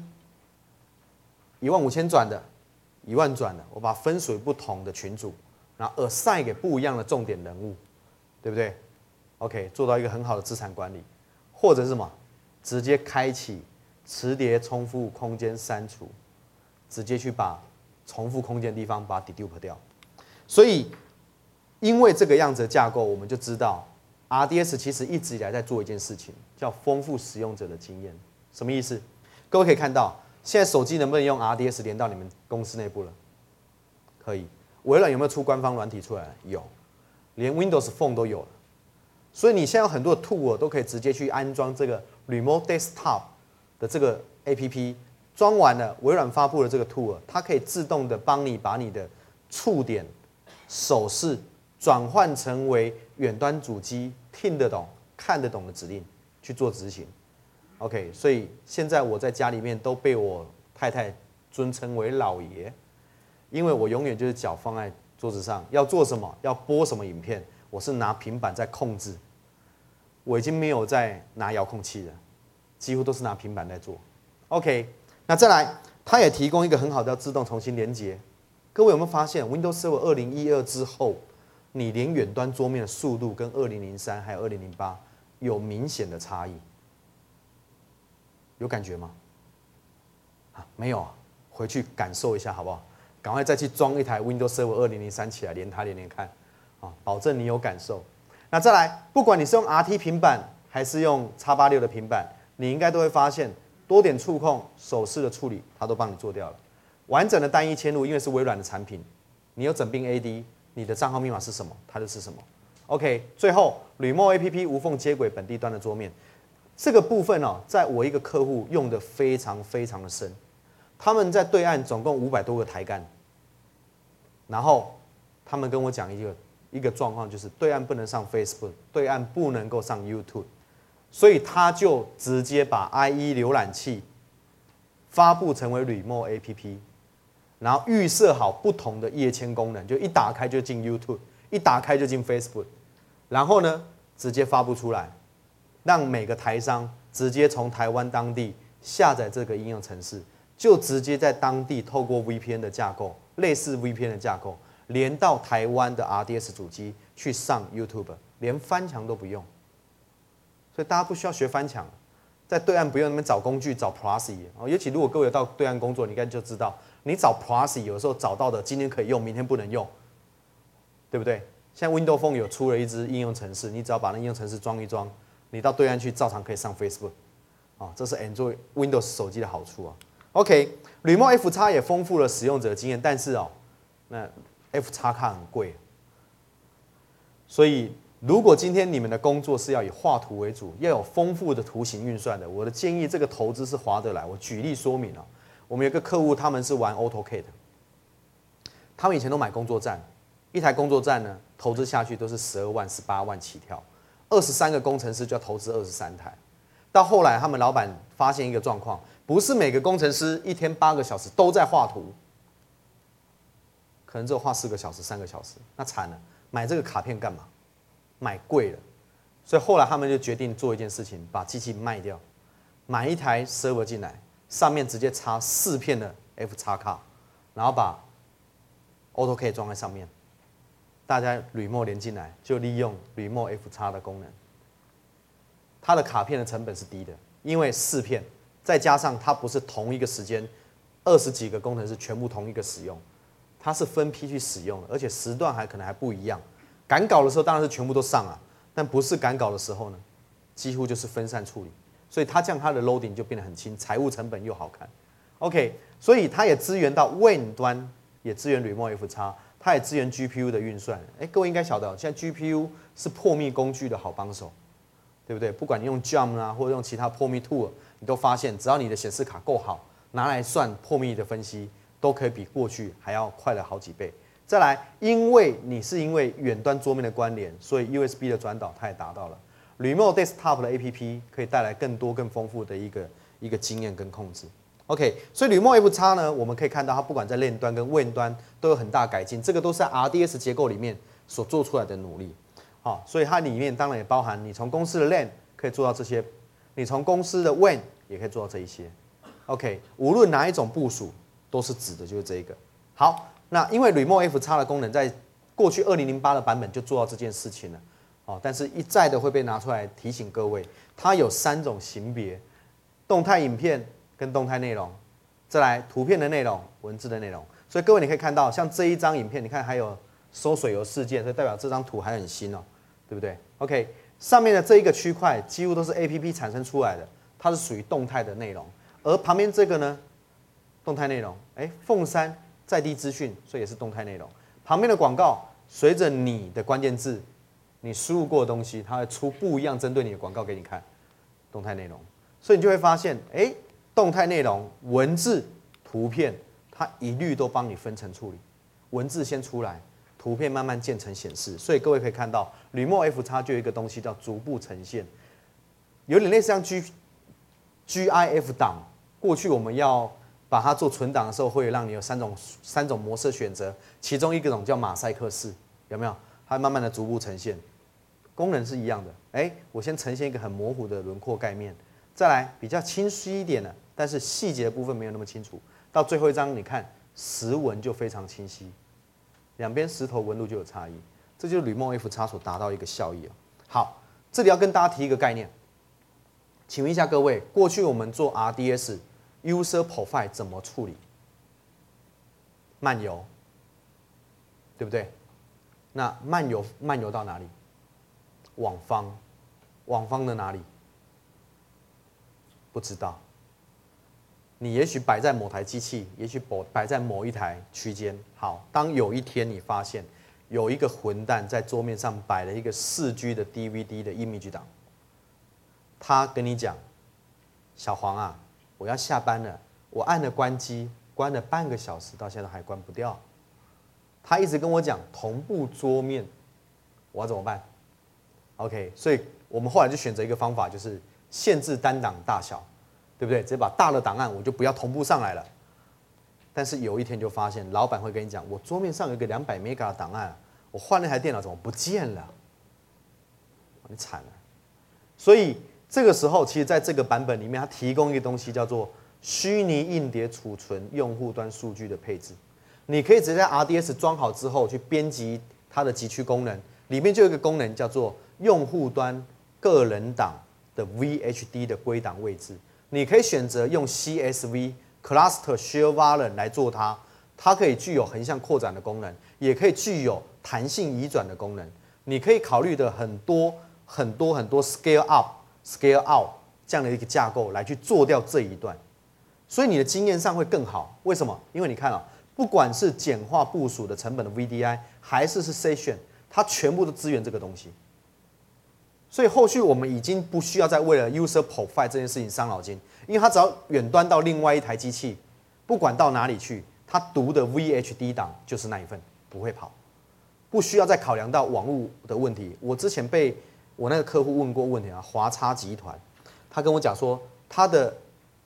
15000转的、10000转的，我把它分属于不同的群组，然后 assign 给不一样的重点人物，对不对 ？OK， 做到一个很好的资产管理，或者是什么，直接开启磁碟重复空间删除，直接去把重复空间的地方把它 dedupe 掉。所以，因为这个样子的架构，我们就知道。RDS 其实一直以来在做一件事情，叫丰富使用者的经验。什么意思？各位可以看到，现在手机能不能用 RDS 连到你们公司内部了？可以。微软有没有出官方软体出来？有，连 Windows Phone 都有了。所以你现在有很多的 tool 都可以直接去安装这个 Remote Desktop 的这个 APP， 装完了，微软发布的这个 tool， 它可以自动的帮你把你的触点、手势转换成为远端主机听得懂、看得懂的指令去做执行。OK， 所以现在我在家里面都被我太太尊称为老爷，因为我永远就是脚放在桌子上，要做什么、要播什么影片，我是拿平板在控制，我已经没有在拿遥控器了，几乎都是拿平板在做。OK， 那再来，它也提供一个很好的自动重新连接。各位有没有发现 Windows Server 2012之后？你连远端桌面的速度跟2003还有2008有明显的差异，有感觉吗？没有啊，回去感受一下好不好？赶快再去装一台 Windows Server 2003起来，连它连看，保证你有感受。那再来，不管你是用 RT 平板还是用 X86 的平板，你应该都会发现多点触控、手势的处理，它都帮你做掉了。完整的单一嵌入，因为是微软的产品，你有整并 AD。你的账号密码是什么，它就是什么。OK， 最后 Remote APP 无缝接轨本地端的桌面，这个部分在我一个客户用的非常非常的深。他们在对岸总共500多个台干，然后他们跟我讲一个状况，就是对岸不能上 Facebook， 对岸不能够上 YouTube， 所以他就直接把 IE 浏览器发布成为 Remote APP。然后预设好不同的页签功能，就一打开就进 YouTube， 一打开就进 Facebook， 然后呢， 直接发布出来，让每个台商直接从台湾当地下载这个应用程式，就直接在当地透过 VPN 的架构，类似 VPN 的架构，连到台湾的 RDS 主机去上 YouTube， 连翻墙都不用。所以大家不需要学翻墙，在对岸不用那边找工具找 Prezi 哦，尤其如果各位有到对岸工作，你应该就知道，你找 Prezi 有时候找到的今天可以用，明天不能用，对不对？现在 Windows Phone 有出了一支应用程式，你只要把那应用程式装一装，你到对岸去照常可以上 Facebook， 哦，这是 Android Windows 手机的好处啊。OK， 吕梦 F 叉也丰富了使用者经验，但是哦，那 F 叉卡很贵，所以如果今天你们的工作是要以画图为主，要有丰富的图形运算的，我的建议这个投资是划得来。我举例说明哦，我们有个客户他们是玩 AutoCAD， 他们以前都买工作站，一台工作站呢投资下去都是12万、18万起跳，23个工程师就要投资23台。到后来他们老板发现一个状况，不是每个工程师一天8个小时都在画图，可能只有画4个小时、3个小时，那惨了，买这个卡片干嘛？买贵了，所以后来他们就决定做一件事情，把机器卖掉，买一台 server 进来，上面直接插4片的 F 叉卡，然后把 AutoCAD 装在上面，大家Remote连进来，就利用Remote F 叉的功能。它的卡片的成本是低的，因为4片，再加上它不是同一个时间20几个工程师全部同一个使用，它是分批去使用的，而且时段可能还不一样。赶稿的时候当然是全部都上啊，但不是赶稿的时候呢，几乎就是分散处理，所以它这样它的 loading 就变得很轻，财务成本又好看。OK， 所以它也支援到 Win 端，也支援 Remote F 叉，它也支援 GPU 的运算。各位应该晓得，现在 GPU 是破密工具的好帮手，对不对？不管你用 Jump 啊，或者用其他破密 tool， 你都发现只要你的显示卡够好，拿来算破密的分析，都可以比过去还要快了好几倍。再来，因为远端桌面的关联，所以 USB 的转导它也达到了。Remote Desktop 的 APP 可以带来更多更丰富的一个经验跟控制。OK， 所以 Remote F 叉呢，我们可以看到它不管在 LAN 端跟 WAN 端都有很大改进，这个都是在 RDS 结构里面所做出来的努力。好，所以它里面当然也包含你从公司的 LAN 可以做到这些，你从公司的 WAN 也可以做到这一些。OK， 无论哪一种部署，都是指的就是这一个。好。那因为 Remote F 叉的功能在过去2008的版本就做到这件事情了，哦，但是一再的会被拿出来提醒各位，它有3种型别：动态影片跟动态内容，再来图片的内容、文字的内容。所以各位你可以看到，像这一张影片，你看还有收水油事件，所以代表这张图还很新哦，对不对 ？OK， 上面的这一个区块几乎都是 APP 产生出来的，它是属于动态的内容，而旁边这个呢，动态内容，凤山。在地资讯，所以也是动态内容。旁边的广告，随着你的关键字，你输入过的东西，它会出不一样针对你的广告给你看，动态内容。所以你就会发现，动态内容、文字、图片，它一律都帮你分层处理。文字先出来，图片慢慢渐层显示。所以各位可以看到，Remote F 叉就有一个东西叫逐步呈现，有点类似像 GIF 档。过去我们要把它做存档的时候，会让你有三种模式选择，其中一种叫马赛克式，有没有？它慢慢的逐步呈现，功能是一样的。我先呈现一个很模糊的轮廓概面，再来比较清晰一点的，但是细节的部分没有那么清楚。到最后一张，你看实纹就非常清晰，两边石头纹路就有差异，这就是 Remote F 叉所达到一个效益。好，这里要跟大家提一个概念，请问一下各位，过去我们做 RDS。User Profile 怎么处理？漫游，对不对？那漫游到哪里？往方的哪里？不知道。你也许摆在某台机器，也许摆在某一台区间。好，当有一天你发现有一个混蛋在桌面上摆了一个4G 的 DVD 的 image 档，他跟你讲，小黄啊。我要下班了，我按了关机，关了半个小时，到现在还关不掉。他一直跟我讲同步桌面，我要怎么办 ？OK， 所以我们后来就选择一个方法，就是限制单档大小，对不对？直接把大的档案我就不要同步上来了。但是有一天就发现，老板会跟你讲，我桌面上有一个200 MB 的档案，我换那台电脑怎么不见了？ 你惨了。所以这个时候，其实在这个版本里面，它提供一个东西叫做虚拟硬碟储存用户端数据的配置。你可以直接在 RDS 装好之后去编辑它的极区功能，里面就有一个功能叫做用户端个人档的 VHD 的归档位置。你可以选择用 CSV Cluster Share Volume 来做它，它可以具有横向扩展的功能，也可以具有弹性移转的功能。你可以考虑的很多 Scale Up、Scale Out 这样的一个架构来去做掉这一段，所以你的经验上会更好。为什么？因为你看不管是简化部署的成本的 VDI， 还是 Session， 它全部都支援这个东西。所以后续我们已经不需要再为了 User Profile 这件事情伤脑筋，因为它只要远端到另外一台机器，不管到哪里去，它读的 VHD 档就是那一份，不会跑，不需要再考量到网络的问题。我之前被我那个客户问过问题华差集团，他跟我讲说，他的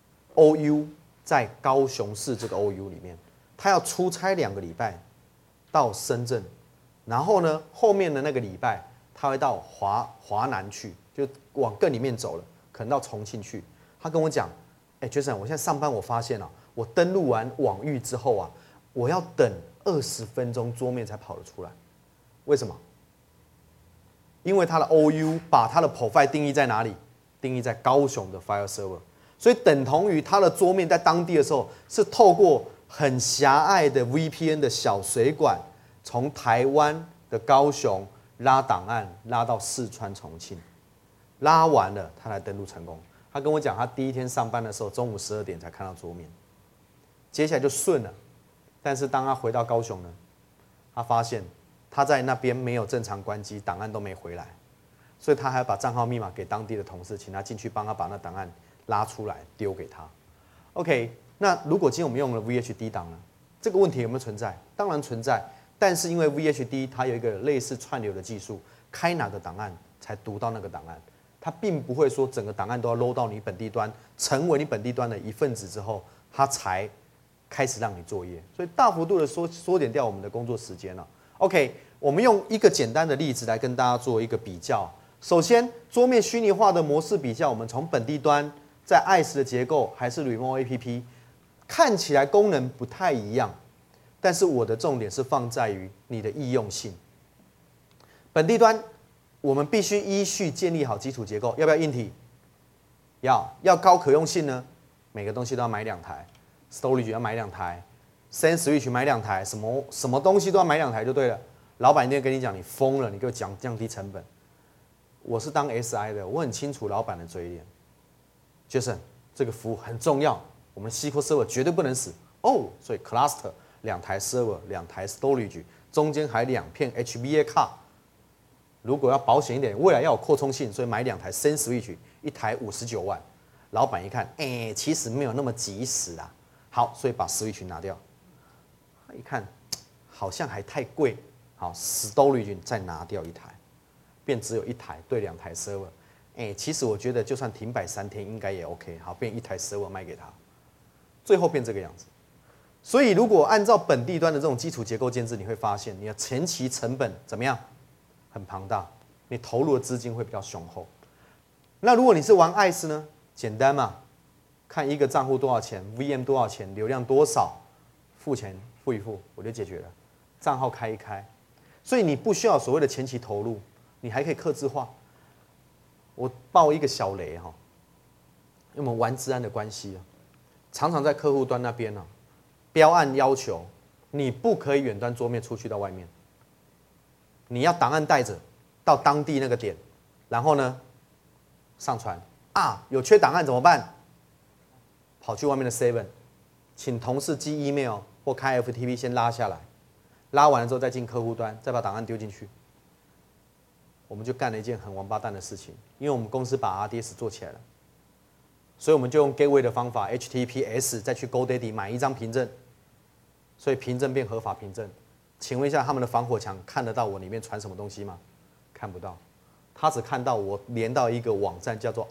OU 在高雄市这个 OU 里面。他要出差2个礼拜到深圳，然后呢，后面的那个礼拜他会到华南去，就往更里面走了，可能到重庆去。他跟我讲，Jason， 我现在上班，我发现我登录完网域之后我要等20分钟桌面才跑得出来。为什么？因为他的 OU 把他的 profile 定义在哪里？定义在高雄的 file server， 所以等同于他的桌面在当地的时候是透过很狭隘的 VPN 的小水管，从台湾的高雄拉档案拉到四川重庆，拉完了他才登录成功。他跟我讲，他第一天上班的时候，中午12点才看到桌面，接下来就顺了。但是当他回到高雄呢，他发现他在那边没有正常关机，档案都没回来，所以他还要把账号密码给当地的同事，请他进去帮他把那档案拉出来丢给他。OK。那如果今天我们用了 VHD 档呢？这个问题有没有存在？当然存在，但是因为 VHD 它有一个类似串流的技术，开哪个档案才读到那个档案，它并不会说整个档案都要 load 到你本地端，成为你本地端的一份子之后，它才开始让你作业，所以大幅度的缩减掉我们的工作时间了。OK， 我们用一个简单的例子来跟大家做一个比较。首先，桌面虚拟化的模式比较，我们从本地端在 ICE 的结构还是 Remote APP。看起来功能不太一样，但是我的重点是放在于你的易用性。本地端我们必须依序建立好基础结构，要不要硬体？要高可用性呢？每个东西都要买2台 ，storage 要买2台 ，send switch 买2台，什么东西都要买2台就对了。老板一定会跟你讲，你疯了，你给我降低成本。我是当 SI 的，我很清楚老板的嘴脸。Jason， 这个服务很重要。我们 SQL Server 绝对不能死所以 Cluster 2台 Server 2台 Storage 中间还2片 HBA card。如果要保险一点，未来要有扩充性，所以买2台 Send Switch， 1台59万。老板一看，其实没有那么及时啊。好，所以把 Switch 拿掉。他一看，好像还太贵，好 Storage 再拿掉1台，变只有1台对2台 Server。其实我觉得就算停摆3天应该也 OK。好，变1台 Server 卖给他。最后变这个样子，所以如果按照本地端的这种基础结构建制，你会发现你的前期成本怎么样？很庞大，你投入的资金会比较雄厚。那如果你是玩 ICE 呢？简单嘛，看一个账户多少钱 ，VM 多少钱，流量多少，付钱付一付，我就解决了。账号开一开，所以你不需要所谓的前期投入，你还可以客制化。我爆一个小雷哈，因为我们玩资安的关系常常在客户端那边标案要求你不可以远端桌面出去到外面，你要档案带着到当地那个点，然后呢上传有缺档案怎么办？跑去外面的 7， 请同事寄 email 或开 FTP 先拉下来，拉完了之后再进客户端，再把档案丢进去。我们就干了一件很王八蛋的事情，因为我们公司把 RDS 做起来了。所以我们就用 Gateway 的方法 ，HTTPS 再去 GoDaddy 买一张凭证，所以凭证变合法凭证。请问一下，他们的防火墙看得到我里面传什么东西吗？看不到，他只看到我连到一个网站叫做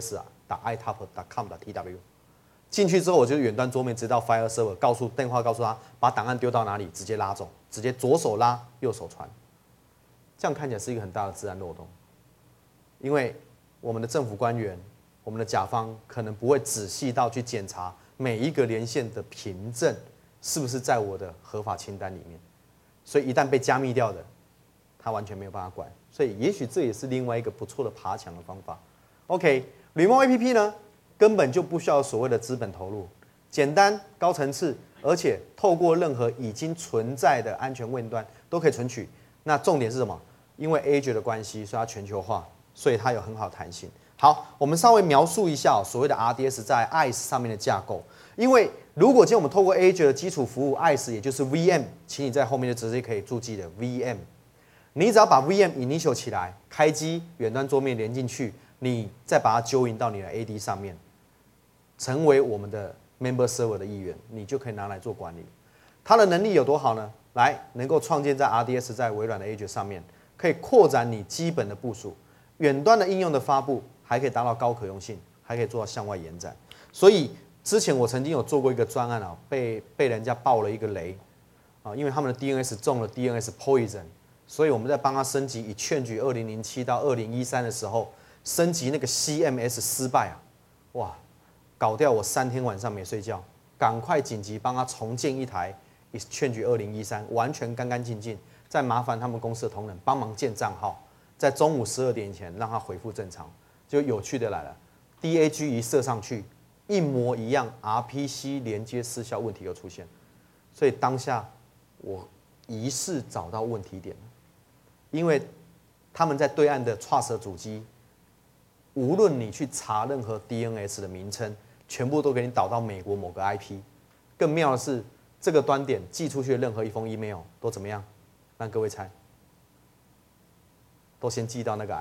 rds.itop.com.tw， 进去之后我就远端桌面直到 File Server， 电话告诉他把档案丢到哪里，直接拉走，直接左手拉右手传，这样看起来是一个很大的资安漏洞。 因为我们的政府官员、我们的甲方可能不会仔细到去检查每一个连线的凭证是不是在我的合法清单里面，所以一旦被加密掉的，他完全没有办法管。所以也许这也是另外一个不错的爬墙的方法。OK，Remote APP 呢，根本就不需要所谓的资本投入，简单、高层次，而且透过任何已经存在的安全云端都可以存取。那重点是什么？因为 Azure 的关系，所以它全球化，所以它有很好的弹性。好，我们稍微描述一下所谓的 RDS 在 IaaS 上面的架构。因为如果今天我们透过 Azure 的基础服务 IaaS， 也就是 VM， 请你在后面就直接可以注记的 VM。你只要把 VM initial 起来，开机，远端桌面连进去，你再把它 join 到你的 AD 上面，成为我们的 Member Server 的一员，你就可以拿来做管理。它的能力有多好呢？来，能够创建在 RDS 在微软的 Azure 上面，可以扩展你基本的部署，远端的应用的发布，还可以达到高可用性，还可以做到向外延展。所以之前我曾经有做过一个专案啊，被人家爆了一个雷啊，因为他们的 DNS 中了 DNS poison， 所以我们在帮他升级，以劝举2007到2013的时候升级那个 CMS 失败啊，哇，搞掉我3天晚上没睡觉，赶快紧急帮他重建一台 Exchange 2013，完全干干净净。再麻烦他们公司的同仁帮忙建账号，在中午12点以前让他恢复正常。就有趣的来了 ，DAG 一设上去，一模一样 ，RPC 连接失效问题又出现，所以当下我疑似找到问题点了，因为他们在对岸的 Trust 主机，无论你去查任何 DNS 的名称，全部都给你导到美国某个 IP。更妙的是，这个端点寄出去的任何一封 email 都怎么样？让各位猜，都先寄到那个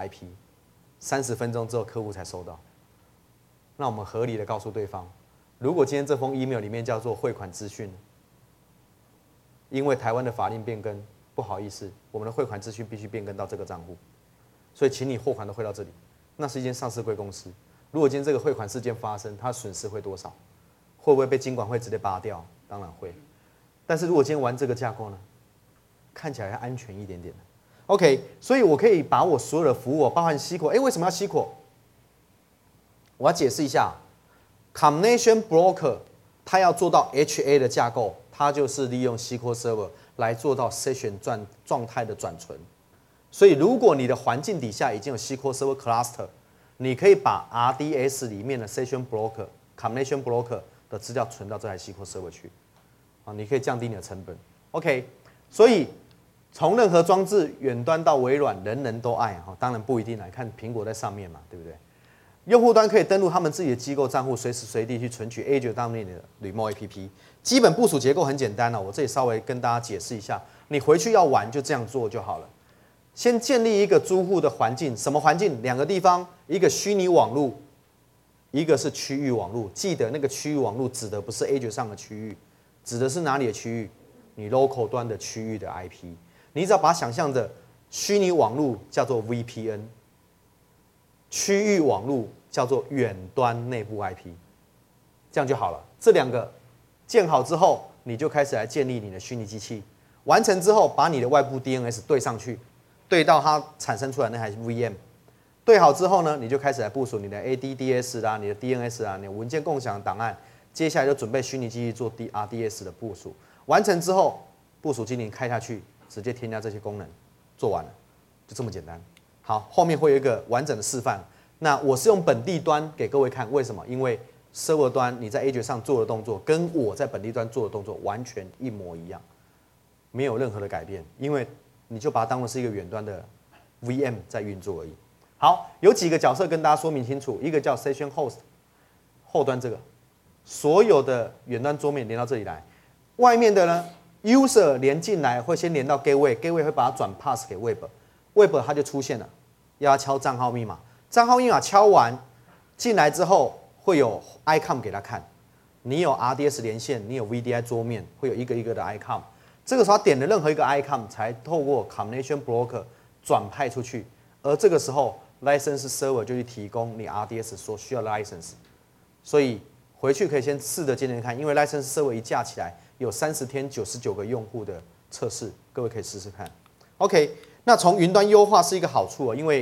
IP，30分钟之后客户才收到。那我们合理的告诉对方，如果今天这封 email 里面叫做汇款资讯，因为台湾的法令变更，不好意思，我们的汇款资讯必须变更到这个账户，所以请你货款都汇到这里。那是一间上市贵公司，如果今天这个汇款事件发生，它的损失会多少？会不会被金管会直接拔掉？当然会。但是如果今天玩这个架构呢？看起来安全一点点的 ，OK， 所以我可以把我所有的服务，包含 SQL， 为什么要 SQL？ 我要解释一下 ，Combination Broker 它要做到 HA 的架构，它就是利用 SQL Server 来做到 Session 状态的转存。所以如果你的环境底下已经有 SQL Server Cluster， 你可以把 RDS 里面的 Session Broker、Combination Broker 的资料存到这台 SQL Server 去，啊，你可以降低你的成本。OK， 所以从任何装置远端到微软，人人都爱哈，当然不一定来看苹果在上面嘛，对不对？用户端可以登录他们自己的机构账户，随时随地去存取 Azure 上面的 Remote APP。基本部署结构很简单我这里稍微跟大家解释一下，你回去要玩就这样做就好了。先建立一个租户的环境，什么环境？2个地方，一个虚拟网络，一个是区域网络。记得那个区域网络指的不是 Azure 上的区域，指的是哪里的区域？你 local 端的区域的 IP。你只要把它想象着虚拟网络叫做 VPN， 区域网络叫做远端内部 IP， 这样就好了。这2个建好之后，你就开始来建立你的虚拟机器。完成之后，把你的外部 DNS 对上去，对到它产生出来那台 VM。对好之后呢，你就开始来部署你的 ADDS 啦、你的 DNS 啦、你的文件共享档案。接下来就准备虚拟机器做 RDS 的部署。完成之后，部署精灵开下去。直接添加这些功能，做完了，就这么简单。好，后面会有一个完整的示范。那我是用本地端给各位看，为什么？因为 server 端你在 Azure 上做的动作，跟我在本地端做的动作完全一模一样，没有任何的改变，因为你就把它当作是一个远端的 VM 在运作而已。好，有几个角色跟大家说明清楚，一个叫 Session Host， 后端这个，所有的远端桌面连到这里来，外面的呢？ User 连进来会先连到 Gateway，Gateway 会把它转 pass 给 Web，Web 它就出现了，要敲账号密码，账号密码敲完进来之后会有 icon 给他看，你有 RDS 连线，你有 VDI 桌面，会有一个一个的 icon， 这个时候他点的任何一个 icon 才透过 Combination Broker 转派出去，而这个时候 License Server 就去提供你 RDS 所需要的 license， 所以回去可以先试着建立看，因为 License Server 一架起来。 有30天99个用户的测试，各位可以试试看。OK， 那从云端优化是一个好处因为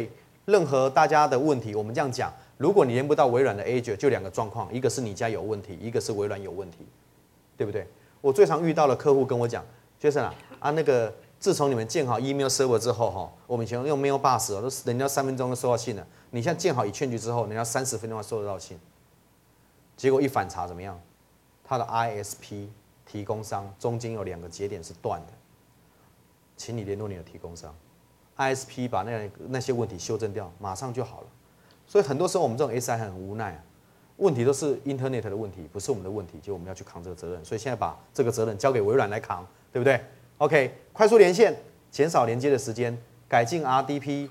任何大家的问题，我们这样讲，如果你连不到微软的 Azure，就2个状况，一个是你家有问题，一个是微软有问题，对不对？我最常遇到的客户跟我讲，Jason那个自从你们建好 email server 之后我们以前用 mailbox 都人家3分钟就收到信了，你现在建好exchange之后，人家30分钟才收得到信，结果一反查怎么样？它的 ISP 提供商中间有2个节点是断的，请你联络你的提供商 ，ISP 把那些问题修正掉，马上就好了。所以很多时候我们这种 SI 很无奈问题都是 Internet 的问题，不是我们的问题，就我们要去扛这个责任。所以现在把这个责任交给微软来扛，对不对 ？OK， 快速连线，减少连接的时间，改进 RDP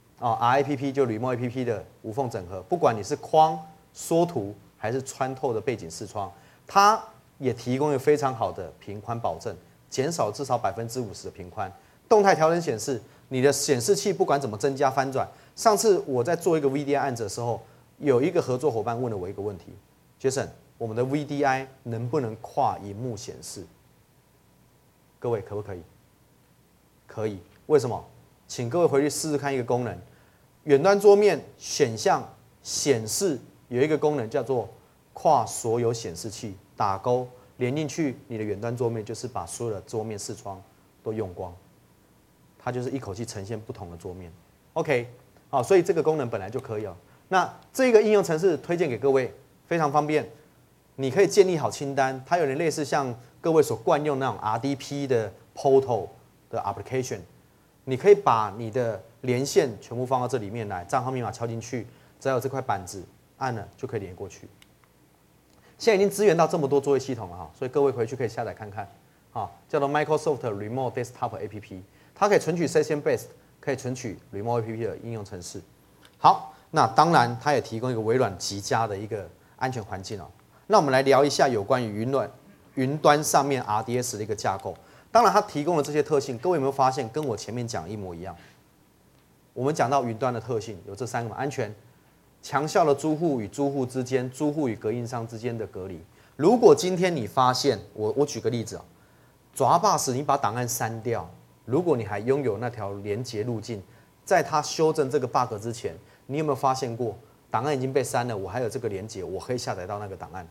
RAPP 就 Remote APP 的无缝整合，不管你是框、缩图还是穿透的背景视窗，它也提供一个非常好的频宽保证，减少至少50%的频宽。动态调整显示，你的显示器不管怎么增加翻转。上次我在做一个 VDI 案子的时候，有一个合作伙伴问了我一个问题 ：Jason， 我们的 VDI 能不能跨萤幕显示？各位可不可以？可以。为什么？请各位回去试试看一个功能，远端桌面选项显示有一个功能叫做跨所有显示器，打勾连进去，你的远端桌面就是把所有的桌面视窗都用光，它就是一口气呈现不同的桌面。OK， 好，所以这个功能本来就可以那这个应用程式推荐给各位，非常方便，你可以建立好清单，它有点类似像各位所惯用那种 RDP 的 Portal 的 application。你可以把你的连线全部放到这里面来，账号密码敲进去，只要有这块板子按了就可以连过去。现在已经支援到这么多作业系统了所以各位回去可以下载看看叫做 Microsoft Remote Desktop APP， 它可以存取 Session Based， 可以存取 Remote APP 的应用程式。好，那当然它也提供一个微软极佳的一个安全环境那我们来聊一下有关于云端上面 RDS 的一个架构。当然，它提供的这些特性，各位有没有发现跟我前面讲一模一样？我们讲到云端的特性有这3个嘛：安全、强效的租户与租户之间、租户与隔音商之间的隔离。如果今天你发现，我举个例子Dropbox 你把档案删掉，如果你还拥有那条连结路径，在它修正这个 bug 之前，你有没有发现过档案已经被删了，我还有这个连结，我可以下载到那个档案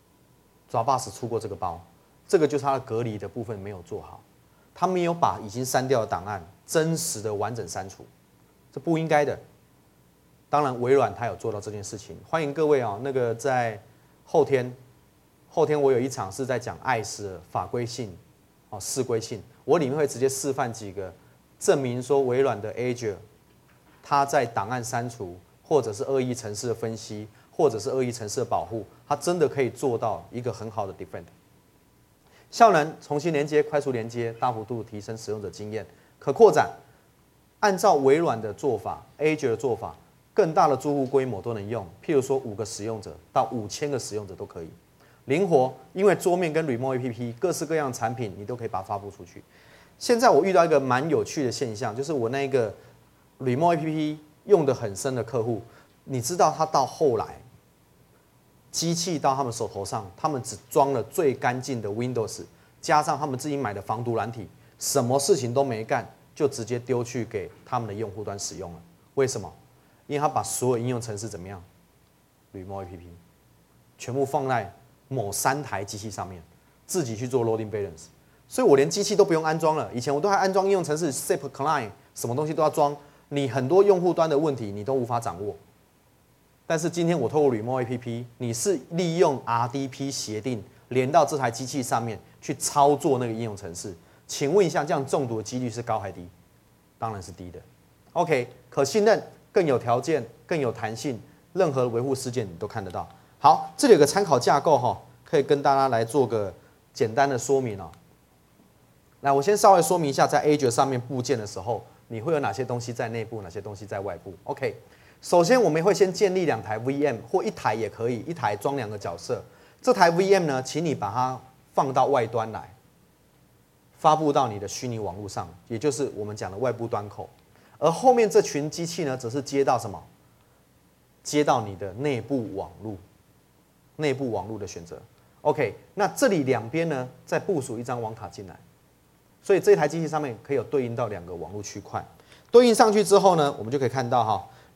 ？Dropbox 出过这个包。这个就是它的隔离的部分没有做好，它没有把已经删掉的档案真实的完整删除，这不应该的。当然，微软它有做到这件事情。欢迎各位那个在后天我有一场是在讲 IaaS 的法规性适规性，我里面会直接示范几个证明说微软的 Azure 它在档案删除或者是恶意程式的分析，或者是恶意程式的保护，它真的可以做到一个很好的 defend。效能重新连接，快速连接，大幅度提升使用者经验，可扩展。按照微软的做法 ，Azure 的做法，更大的租户规模都能用，譬如说5个使用者到5000个使用者都可以。灵活，因为桌面跟 Remote APP 各式各样的产品，你都可以把它发布出去。现在我遇到一个蛮有趣的现象，就是我那个 Remote APP 用得很深的客户，你知道他到后来。机器到他们手头上，他们只装了最干净的 Windows， 加上他们自己买的防毒软体，什么事情都没干，就直接丢去给他们的用户端使用了。为什么？因为他把所有应用程式怎么样 ，Remote APP， 全部放在某3台机器上面，自己去做 loading balance。所以我连机器都不用安装了。以前我都还安装应用程式 SAP Client， 什么东西都要装，你很多用户端的问题你都无法掌握。但是今天我透过 Remote APP， 你是利用 RDP 协定连到这台机器上面去操作那个应用程式，请问一下，这样中毒的几率是高还低？当然是低的。OK， 可信任、更有条件、更有弹性，任何维护事件你都看得到。好，这里有个参考架构可以跟大家来做个简单的说明来，我先稍微说明一下，在 Azure 上面部件的时候，你会有哪些东西在内部，哪些东西在外部。OK。首先，我们会先建立2台 VM， 或1台也可以，一台装2个角色。这台 VM 呢，请你把它放到外端来，发布到你的虚拟网络上，也就是我们讲的外部端口。而后面这群机器呢，则是接到什么？接到你的内部网络，内部网络的选择。OK， 那这里两边呢，再部署一张网卡进来，所以这台机器上面可以有对应到2个网络区块。对应上去之后呢，我们就可以看到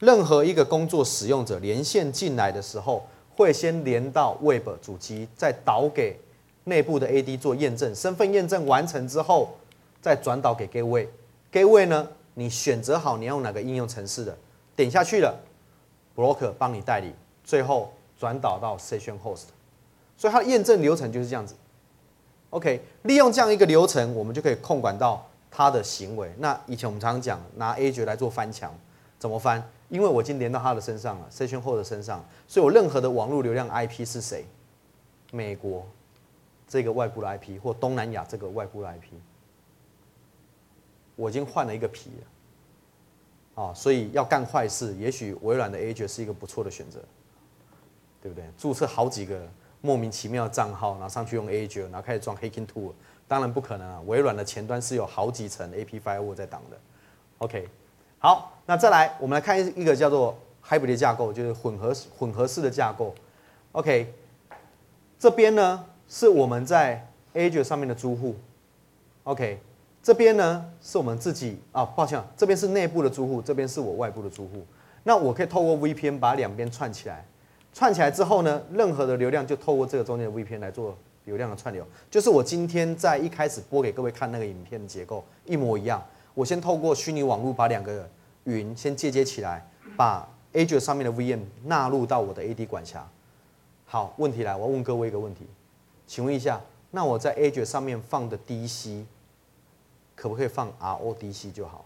任何一个工作使用者连线进来的时候，会先连到 Web 主机，再导给内部的 AD 做验证，身份验证完成之后，再转导给 Gateway。Gateway 呢，你选择好你要用哪个应用程式的，点下去了 ，Broker 帮你代理，最后转导到 Session Host。所以它的验证流程就是这样子。OK， 利用这样一个流程，我们就可以控管到它的行为。那以前我们常常讲拿 Azure 来做翻墙，怎么翻？因为我已经连到它的身上了 ，Session Host 的身上，所以我任何的网络流量 IP 是谁？美国这个外部的 IP 或东南亚这个外部的 IP， 我已经换了一个皮了。所以要干坏事，也许微软的 Azure 是一个不错的选择，对不对？注册好几个莫名其妙的账号，然后上去用 Azure， 然后开始装 Hacking Tool， 当然不可能啊！微软的前端是有好几层 AP Firewall 在挡的。OK， 好，那再来，我们来看一个叫做 Hybrid 架构，就是混合式的架构。OK， 这边呢是我们在 Azure 上面的租户。OK， 这边呢是我们自己抱歉，这边是内部的租户，这边是我外部的租户。那我可以透过 VPN 把两边串起来。串起来之后呢，任何的流量就透过这个中间的 VPN 来做流量的串流，就是我今天在一开始播给各位看那个影片的结构一模一样。我先透过虚拟网络把两个云先接起来，把 Azure 上面的 VM 纳入到我的 AD 管辖。好，问题来，我要问各位一个问题，请问一下，那我在 Azure 上面放的 DC 可不可以放 RODC 就好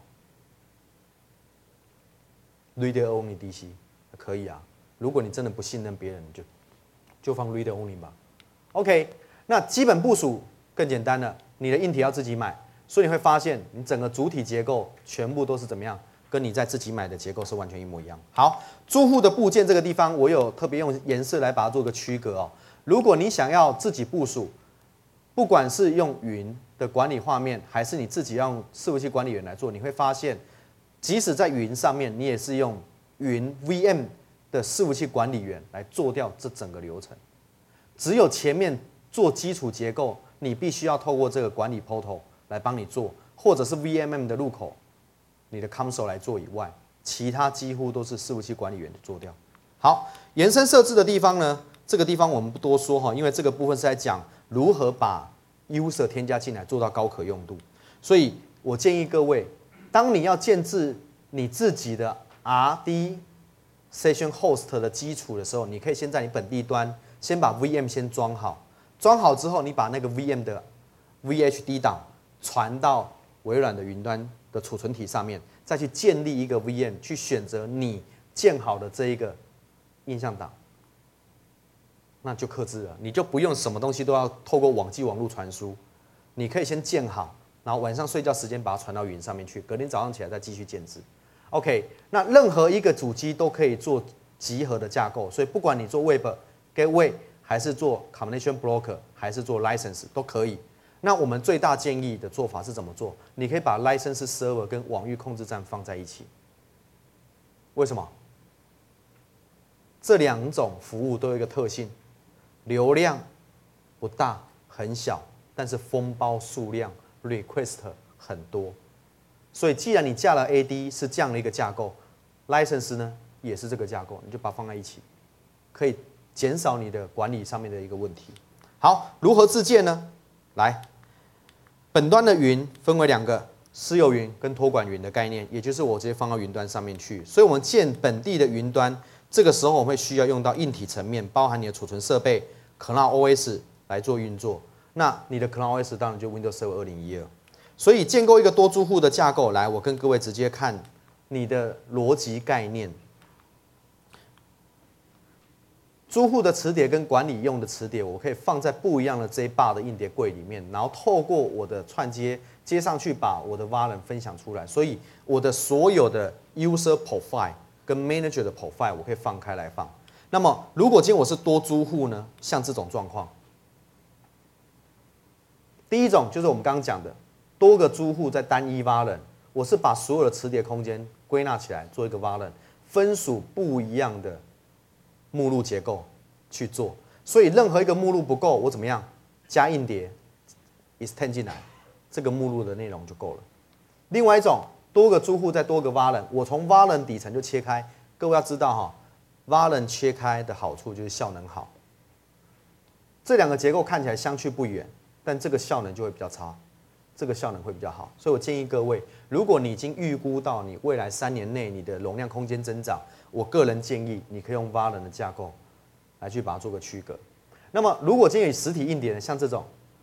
？Reader Only DC 可以啊。如果你真的不信任别人，就放 Reader Only 吧。OK， 那基本部署更简单了，你的硬体要自己买，所以你会发现你整个主体结构全部都是怎么样，跟你在自己买的结构是完全一模一样。好，租户的部件这个地方，我有特别用颜色来把它做个区隔哦。如果你想要自己部署，不管是用云的管理画面，还是你自己要用伺服器管理员来做，你会发现，即使在云上面，你也是用云 VM 的伺服器管理员来做掉这整个流程，只有前面做基础结构，你必须要透过这个管理 portal 来帮你做，或者是 VMM 的入口，你的 console 来做以外，其他几乎都是伺服器管理员做掉。好，延伸设置的地方呢，这个地方我们不多说哈，因为这个部分是在讲如何把 user 添加进来做到高可用度，所以我建议各位，当你要建置你自己的 RD Session Host 的基础的时候，你可以先在你本地端先把 VM 先装好，装好之后，你把那个 VM 的 VHD 档传到微软的云端的储存体上面，再去建立一个 VM， 去选择你建好的这一个印象档，那就客制了，你就不用什么东西都要透过网际网络传输，你可以先建好，然后晚上睡觉时间把它传到云上面去，隔天早上起来再继续建制。OK， 那任何一个主机都可以做集合的架构，所以不管你做 Web Gateway 还是做 Combination Broker 还是做 License 都可以。那我们最大建议的做法是怎么做？你可以把 License Server 跟网域控制站放在一起。为什么？这两种服务都有一个特性，流量不大很小，但是封包数量 request 很多。所以，既然你架了 AD 是这样的一个架构 ，license 呢也是这个架构，你就把它放在一起，可以减少你的管理上面的一个问题。好，如何自建呢？来，本端的云分为两个，私有云跟托管云的概念，也就是我直接放到云端上面去。所以，我们建本地的云端，这个时候我们会需要用到硬体层面，包含你的储存设备 Cloud OS 来做运作。那你的 Cloud OS 当然就 Windows Server 2012。所以建构一个多租户的架构，来，我跟各位直接看你的逻辑概念。租户的磁碟跟管理用的磁碟，我可以放在不一样的 JBar 的硬碟柜里面，然后透过我的串接接上去，把我的 VLAN 分享出来。所以我的所有的 User Profile 跟 Manager 的 Profile 我可以放开来放。那么如果今天我是多租户呢？像这种状况，第一种就是我们刚刚讲的。多个租户在单一 VLAN， 我是把所有的磁碟空间归纳起来做一个 VLAN， 分属不一样的目录结构去做。所以任何一个目录不够，我怎么样加硬碟 extend 进来，这个目录的内容就够了。另外一种，多个租户在多个 VLAN， 我从 VLAN 底层就切开各位要知道哈，Valen 切开的好处就是效能好。这两个结构看起来相去不远，但这个效能就会比较差，这个效能会比较好。所以我建议各位，如果你已经预估到你未来3年内你的容量空间增长，我个人建议你可以用 Valen 的架构来去把它做个区隔。那么如果今天有实体硬碟，像这种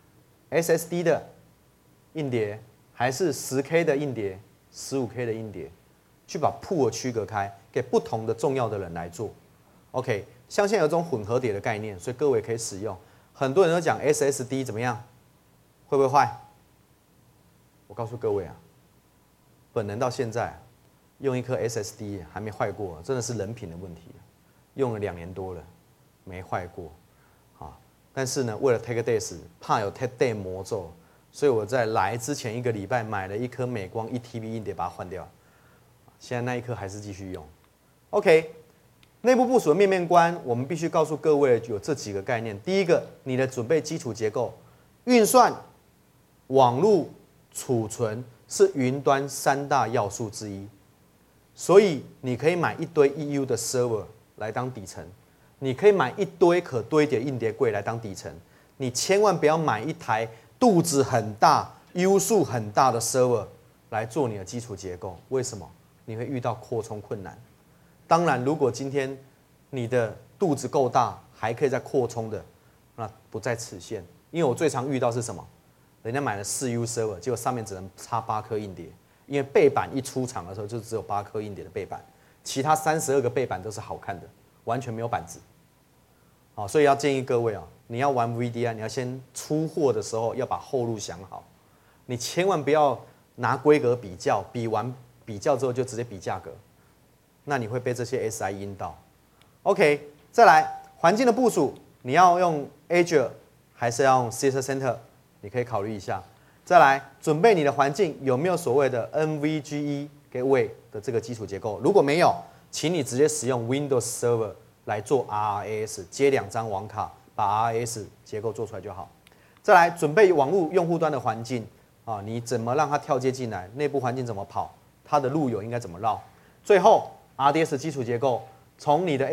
SSD 的硬碟，还是10K 的硬碟、15K 的硬碟，去把pool区隔开，给不同的重要的人来做。OK， 像现在有这种混合碟的概念，所以各位可以使用。很多人都讲 SSD 怎么样，会不会坏？我告诉各位啊，本人到现在用一颗 SSD 还没坏过，真的是人品的问题。用了2年多了，没坏过。但是呢，为了 Tech Days， 怕有 Tech Day 魔咒，所以我在来之前1个礼拜买了一颗美光1TB 硬碟，把它换掉。现在那一颗还是继续用。OK， 内部部署的面面观，我们必须告诉各位有这几个概念。第一个，你的准备基础结构，运算、网络、储存是云端3大要素之一，所以你可以买一堆 EU 的 server 来当底层。你可以买一堆可堆叠硬碟柜来当底层，你千万不要买一台肚子很大、U 数很大的 server 来做你的基础结构。为什么？你会遇到扩充困难。当然，如果今天你的肚子够大，还可以再扩充的，那不在此限。因为我最常遇到是什么？人家买了4U server，结果上面只能插8颗硬碟，因为背板一出厂的时候就只有8颗硬碟的背板，其他32个背板都是好看的。完全没有板子，好，所以要建议各位啊，你要玩 VDI， 你要先出货的时候要把后路想好，你千万不要拿规格比较，比较之后就直接比价格，那你会被这些 SI 阴到。OK， 再来环境的部署，你要用 Azure 还是要用 System Center， 你可以考虑一下。再来准备你的环境有没有所谓的 NVGE Gateway 的这个基础结构，如果没有，请你直接使用 Windows Server 来做 RRAS， 接2张网卡，把 RRAS 结构做出来就好。再来准备网络用户端的环境啊，你怎么让它跳接进来？内部环境怎么跑？它的路由应该怎么绕？最后 RDS 基础结构，从你的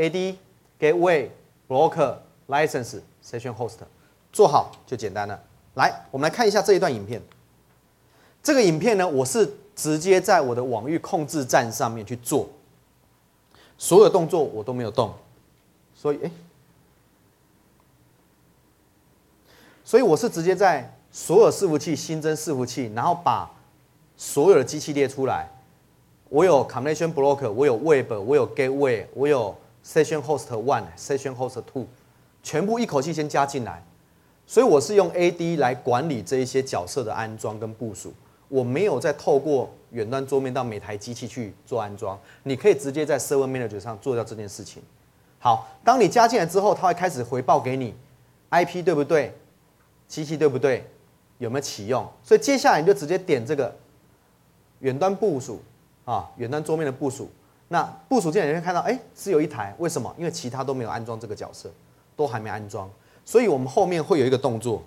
AD、Gateway、Broker、License、Session Host 做好就简单了。来，我们来看一下这一段影片。这个影片呢，我是直接在我的网域控制站上面去做。所有动作我都没有动，所以我是直接在所有伺服器新增伺服器，然后把所有的机器列出来。我有 Combination Broker， 我有 Web， 我有 Gateway， 我有 Session Host 1、Session Host 2， 全部一口气先加进来。所以我是用 AD 来管理这一些角色的安装跟部署。我没有再透过远端桌面到每台机器去做安装，你可以直接在 Server Manager 上做掉这件事情。好，当你加进来之后，它会开始回报给你 IP 对不对，机器对不对，有没有启用。所以接下来你就直接点这个远端部署啊，远端桌面的部署。那部署键你会看到，只有一台，为什么？因为其他都没有安装这个角色，都还没安装。所以我们后面会有一个动作。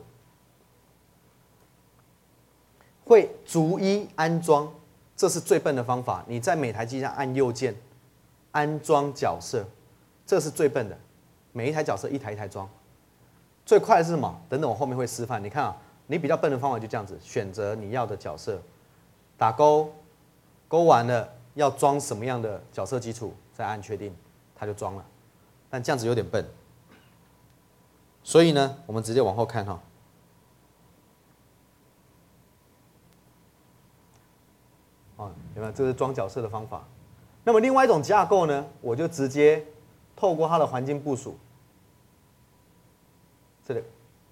会逐一安装，这是最笨的方法。你在每台机上按右键，安装角色，这是最笨的。每一台角色一台一台装。最快的是什么？等等，我后面会示范。你看啊，你比较笨的方法就这样子，选择你要的角色，打勾，勾完了要装什么样的角色基础，再按确定，它就装了。但这样子有点笨，所以呢，我们直接往后看哈。有没有？这是装角色的方法。那么另外一种架构呢，我就直接透过它的环境部署，这里，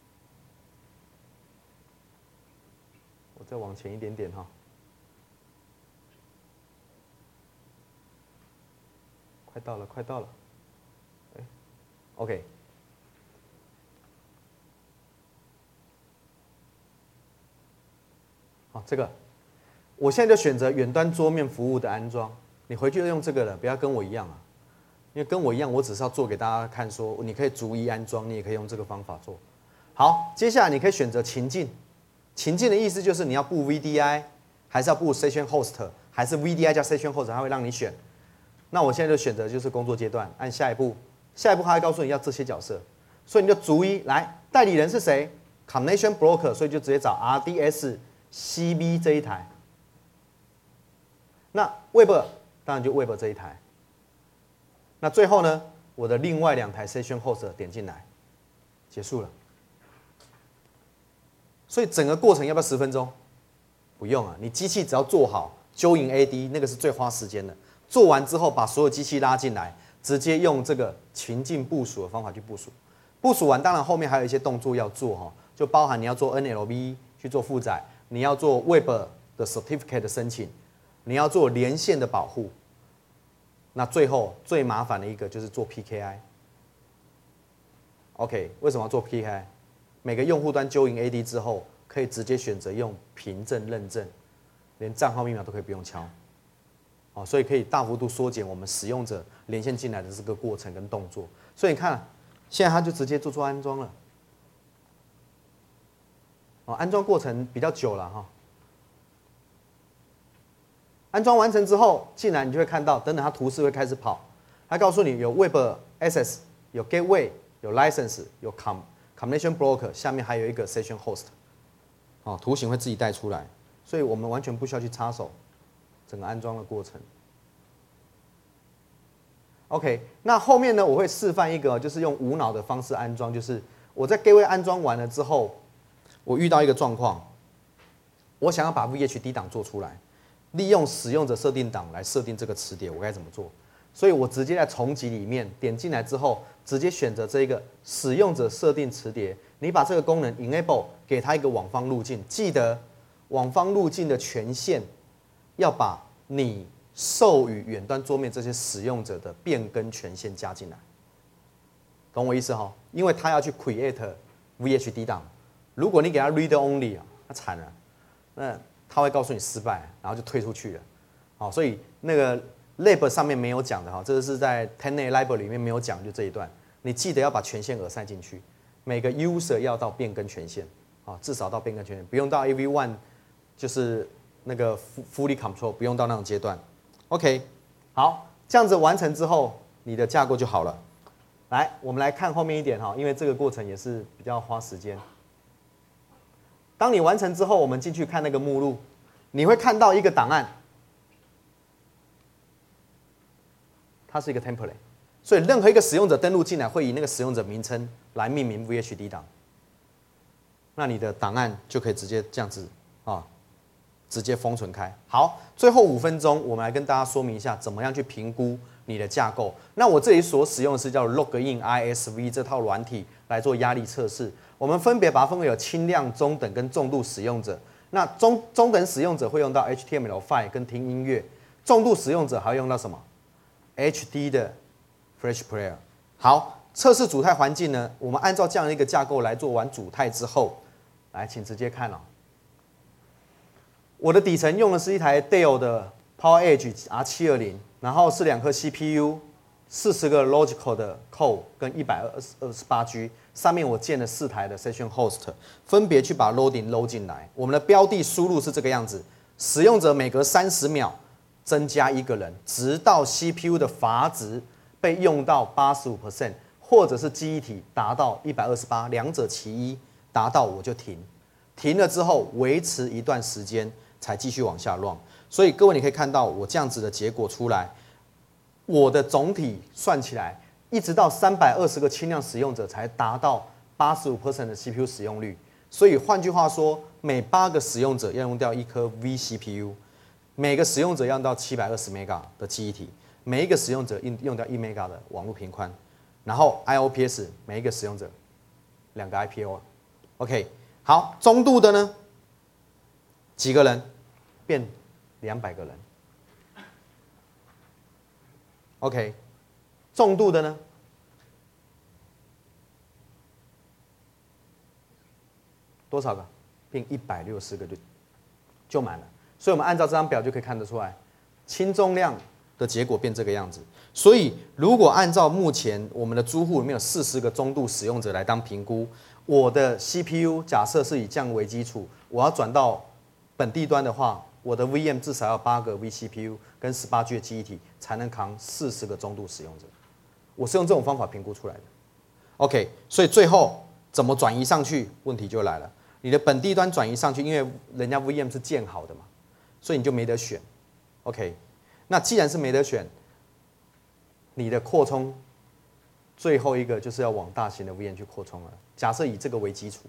我再往前一点点哈，快到了，快到了，OK。好，这个。我现在就选择远端桌面服务的安装，你回去就用这个了，不要跟我一样啊，因为跟我一样，我只是要做给大家看说，你可以逐一安装，你也可以用这个方法做。好，接下来你可以选择情境，情境的意思就是你要布 VDI， 还是要布 Session Host， 还是 VDI 加 Session Host， 它会让你选。 那我现在就选择就是工作阶段，按下一步，下一步他会告诉你要这些角色，所以你就逐一来，代理人是谁 ？Combination Broker， 所以就直接找 RDS CB 这一台。那 Web 当然就 Web 这一台。那最后呢，我的另外2台 Session Host 点进来，结束了。所以整个过程要不要10分钟？不用啊，你机器只要做好 Join AD， 那个是最花时间的。做完之后，把所有机器拉进来，直接用这个情境部署的方法去部署。部署完，当然后面还有一些动作要做哈，就包含你要做 NLB 去做负载，你要做 Web 的 Certificate 的申请，你要做连线的保护。那最后最麻烦的一个就是做 PKI。OK， 为什么要做 PKI？ 每个用户端 Join AD 之后，可以直接选择用凭证认证，连账号密码都可以不用敲。所以可以大幅度缩减我们使用者连线进来的这个过程跟动作。所以你看，现在他就直接做安装了。安装过程比较久了哈。安装完成之后，进来你就会看到，等等它图示会开始跑，它告诉你有 Web Access， 有 Gateway， 有 License， 有 Combination Broker， 下面还有一个 Session Host。图形会自己带出来，所以我们完全不需要去插手整个安装的过程。OK， 那后面呢，我会示范一个，就是用无脑的方式安装，就是我在 Gateway 安装完了之后，我遇到一个状况，我想要把 VHD 档做出来，利用使用者设定档来设定这个磁碟，我该怎么做？所以我直接在重启里面点进来之后，直接选择这个使用者设定磁碟，你把这个功能 enable 给它一个往方路径，记得往方路径的权限要把你授予远端桌面这些使用者的变更权限加进来，懂我意思哈？因为他要去 create VHD 档，如果你给他 read only 啊，那惨了，那他会告诉你失败，然后就退出去了。好，所以那个 lab 上面没有讲的哈，这个是在 10A library 里面没有讲，就这一段，你记得要把权限额塞进去，每个 user 要到变更权限，啊，至少到变更权限，不用到 AV1 就是那个 fully control， 不用到那种阶段。OK， 好，这样子完成之后，你的架构就好了。来，我们来看后面一点哈，因为这个过程也是比较花时间。当你完成之后，我们进去看那个目录，你会看到一个档案，它是一个 template， 所以任何一个使用者登录进来，会以那个使用者名称来命名 VHD 档。那你的档案就可以直接这样子啊，直接封存开。好，最后5分钟，我们来跟大家说明一下，怎么样去评估你的架构。那我这里所使用的是叫 Login ISV 这套软体来做压力测试。我们分别把它分为有轻量、中等跟重度使用者。那中等使用者会用到 HTML5 跟听音乐，重度使用者还会用到什么 ？HD 的 Flash Player。好，测试主态环境呢，我们按照这样一个架构来做完主态之后，来，请直接看哦。我的底层用的是一台 Dell 的 PowerEdge R720， 然后是2颗 CPU，40个 Logical 的 Core 跟128G， 上面我建了4台的 Session Host， 分别去把 Loading 搂进来。我们的标的输入是这个样子，使用者每隔30秒增加1个人，直到 CPU 的阀值被用到 85%， 或者是记忆体达到128，两者其一达到我就停。停了之后维持一段时间才继续往下 run。所以各位你可以看到我这样子的结果出来，我的总体算起来，一直到320个轻量使用者才达到 85% 的 CPU 使用率。所以换句话说，每8个使用者要用掉1颗 vCPU， 每个使用者要用到720 MB 的记忆体，每一个使用者用掉1 MB 的网络频宽，然后 IOPS 每一个使用者2个 IPO。OK， 好，中度的呢，几个人变200个人。OK， 重度的呢，多少个？变160个就满了。所以我们按照这张表就可以看得出来，轻重量的结果变这个样子。所以如果按照目前我们的租户里面有40个中度使用者来当评估，我的 CPU 假设是以这样为基础，我要转到本地端的话， 我的 VM 至少要8个 vCPU 跟18G 的记忆体才能扛40个中度使用者。我是用这种方法评估出来的。OK， 所以最后怎么转移上去？问题就来了。你的本地端转移上去，因为人家 VM 是建好的嘛，所以你就没得选。OK， 那既然是没得选，你的扩充最后一个就是要往大型的 VM 去扩充了。假设以这个为基础，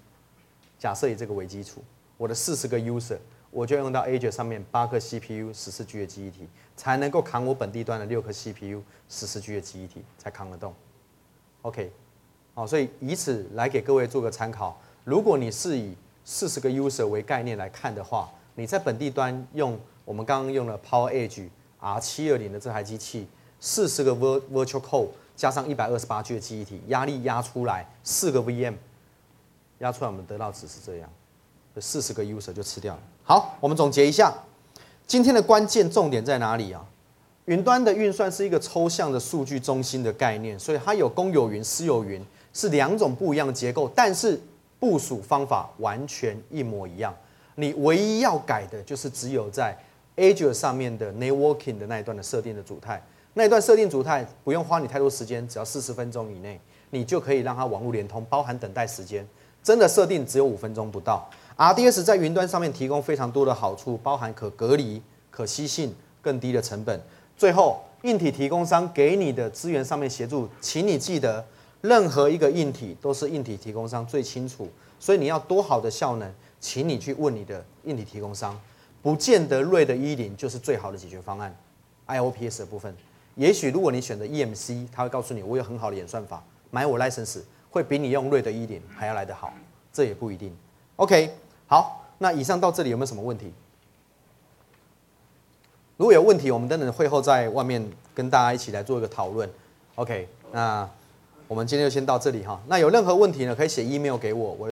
我的40个 user， 我就用到 Azure 上面8颗 CPU、14G 的记忆体，才能够扛我本地端的6颗 CPU、14G 的记忆体，才扛得动。OK， 好，所以以此来给各位做个参考。如果你是以40个 user 为概念来看的话，你在本地端用我们刚刚用的 PowerEdge R720的这台机器，40个 Virtual Core 加上128G 的记忆体，压力压出来4个 VM， 压出来我们得到值是这样，40个 user 就吃掉了。好，我们总结一下，今天的关键重点在哪里啊？云端的运算是一个抽象的数据中心的概念，所以它有公有云、私有云，是2种不一样的结构，但是部署方法完全一模一样。你唯一要改的就是只有在 Azure 上面的 Networking 的那一段的设定的主态，那一段设定主态不用花你太多时间，只要40分钟以内，你就可以让它网络连通，包含等待时间，真的设定只有5分钟不到。RDS 在云端上面提供非常多的好处，包含可隔离、可吸性、更低的成本。最后，硬体提供商给你的资源上面协助，请你记得，任何一个硬体都是硬体提供商最清楚，所以你要多好的效能，请你去问你的硬体提供商，不见得RAID 10就是最好的解决方案。IOPS 的部分，也许如果你选择 EMC， 它会告诉你我有很好的演算法，买我 license 会比你用RAID 10还要来得好，这也不一定。OK， 好，那以上到这里有没有什么问题？如果有问题，我们等等会后在外面跟大家一起来做一个讨论。OK， 那我们今天就先到这里哈。那有任何问题呢，可以写 email 给我。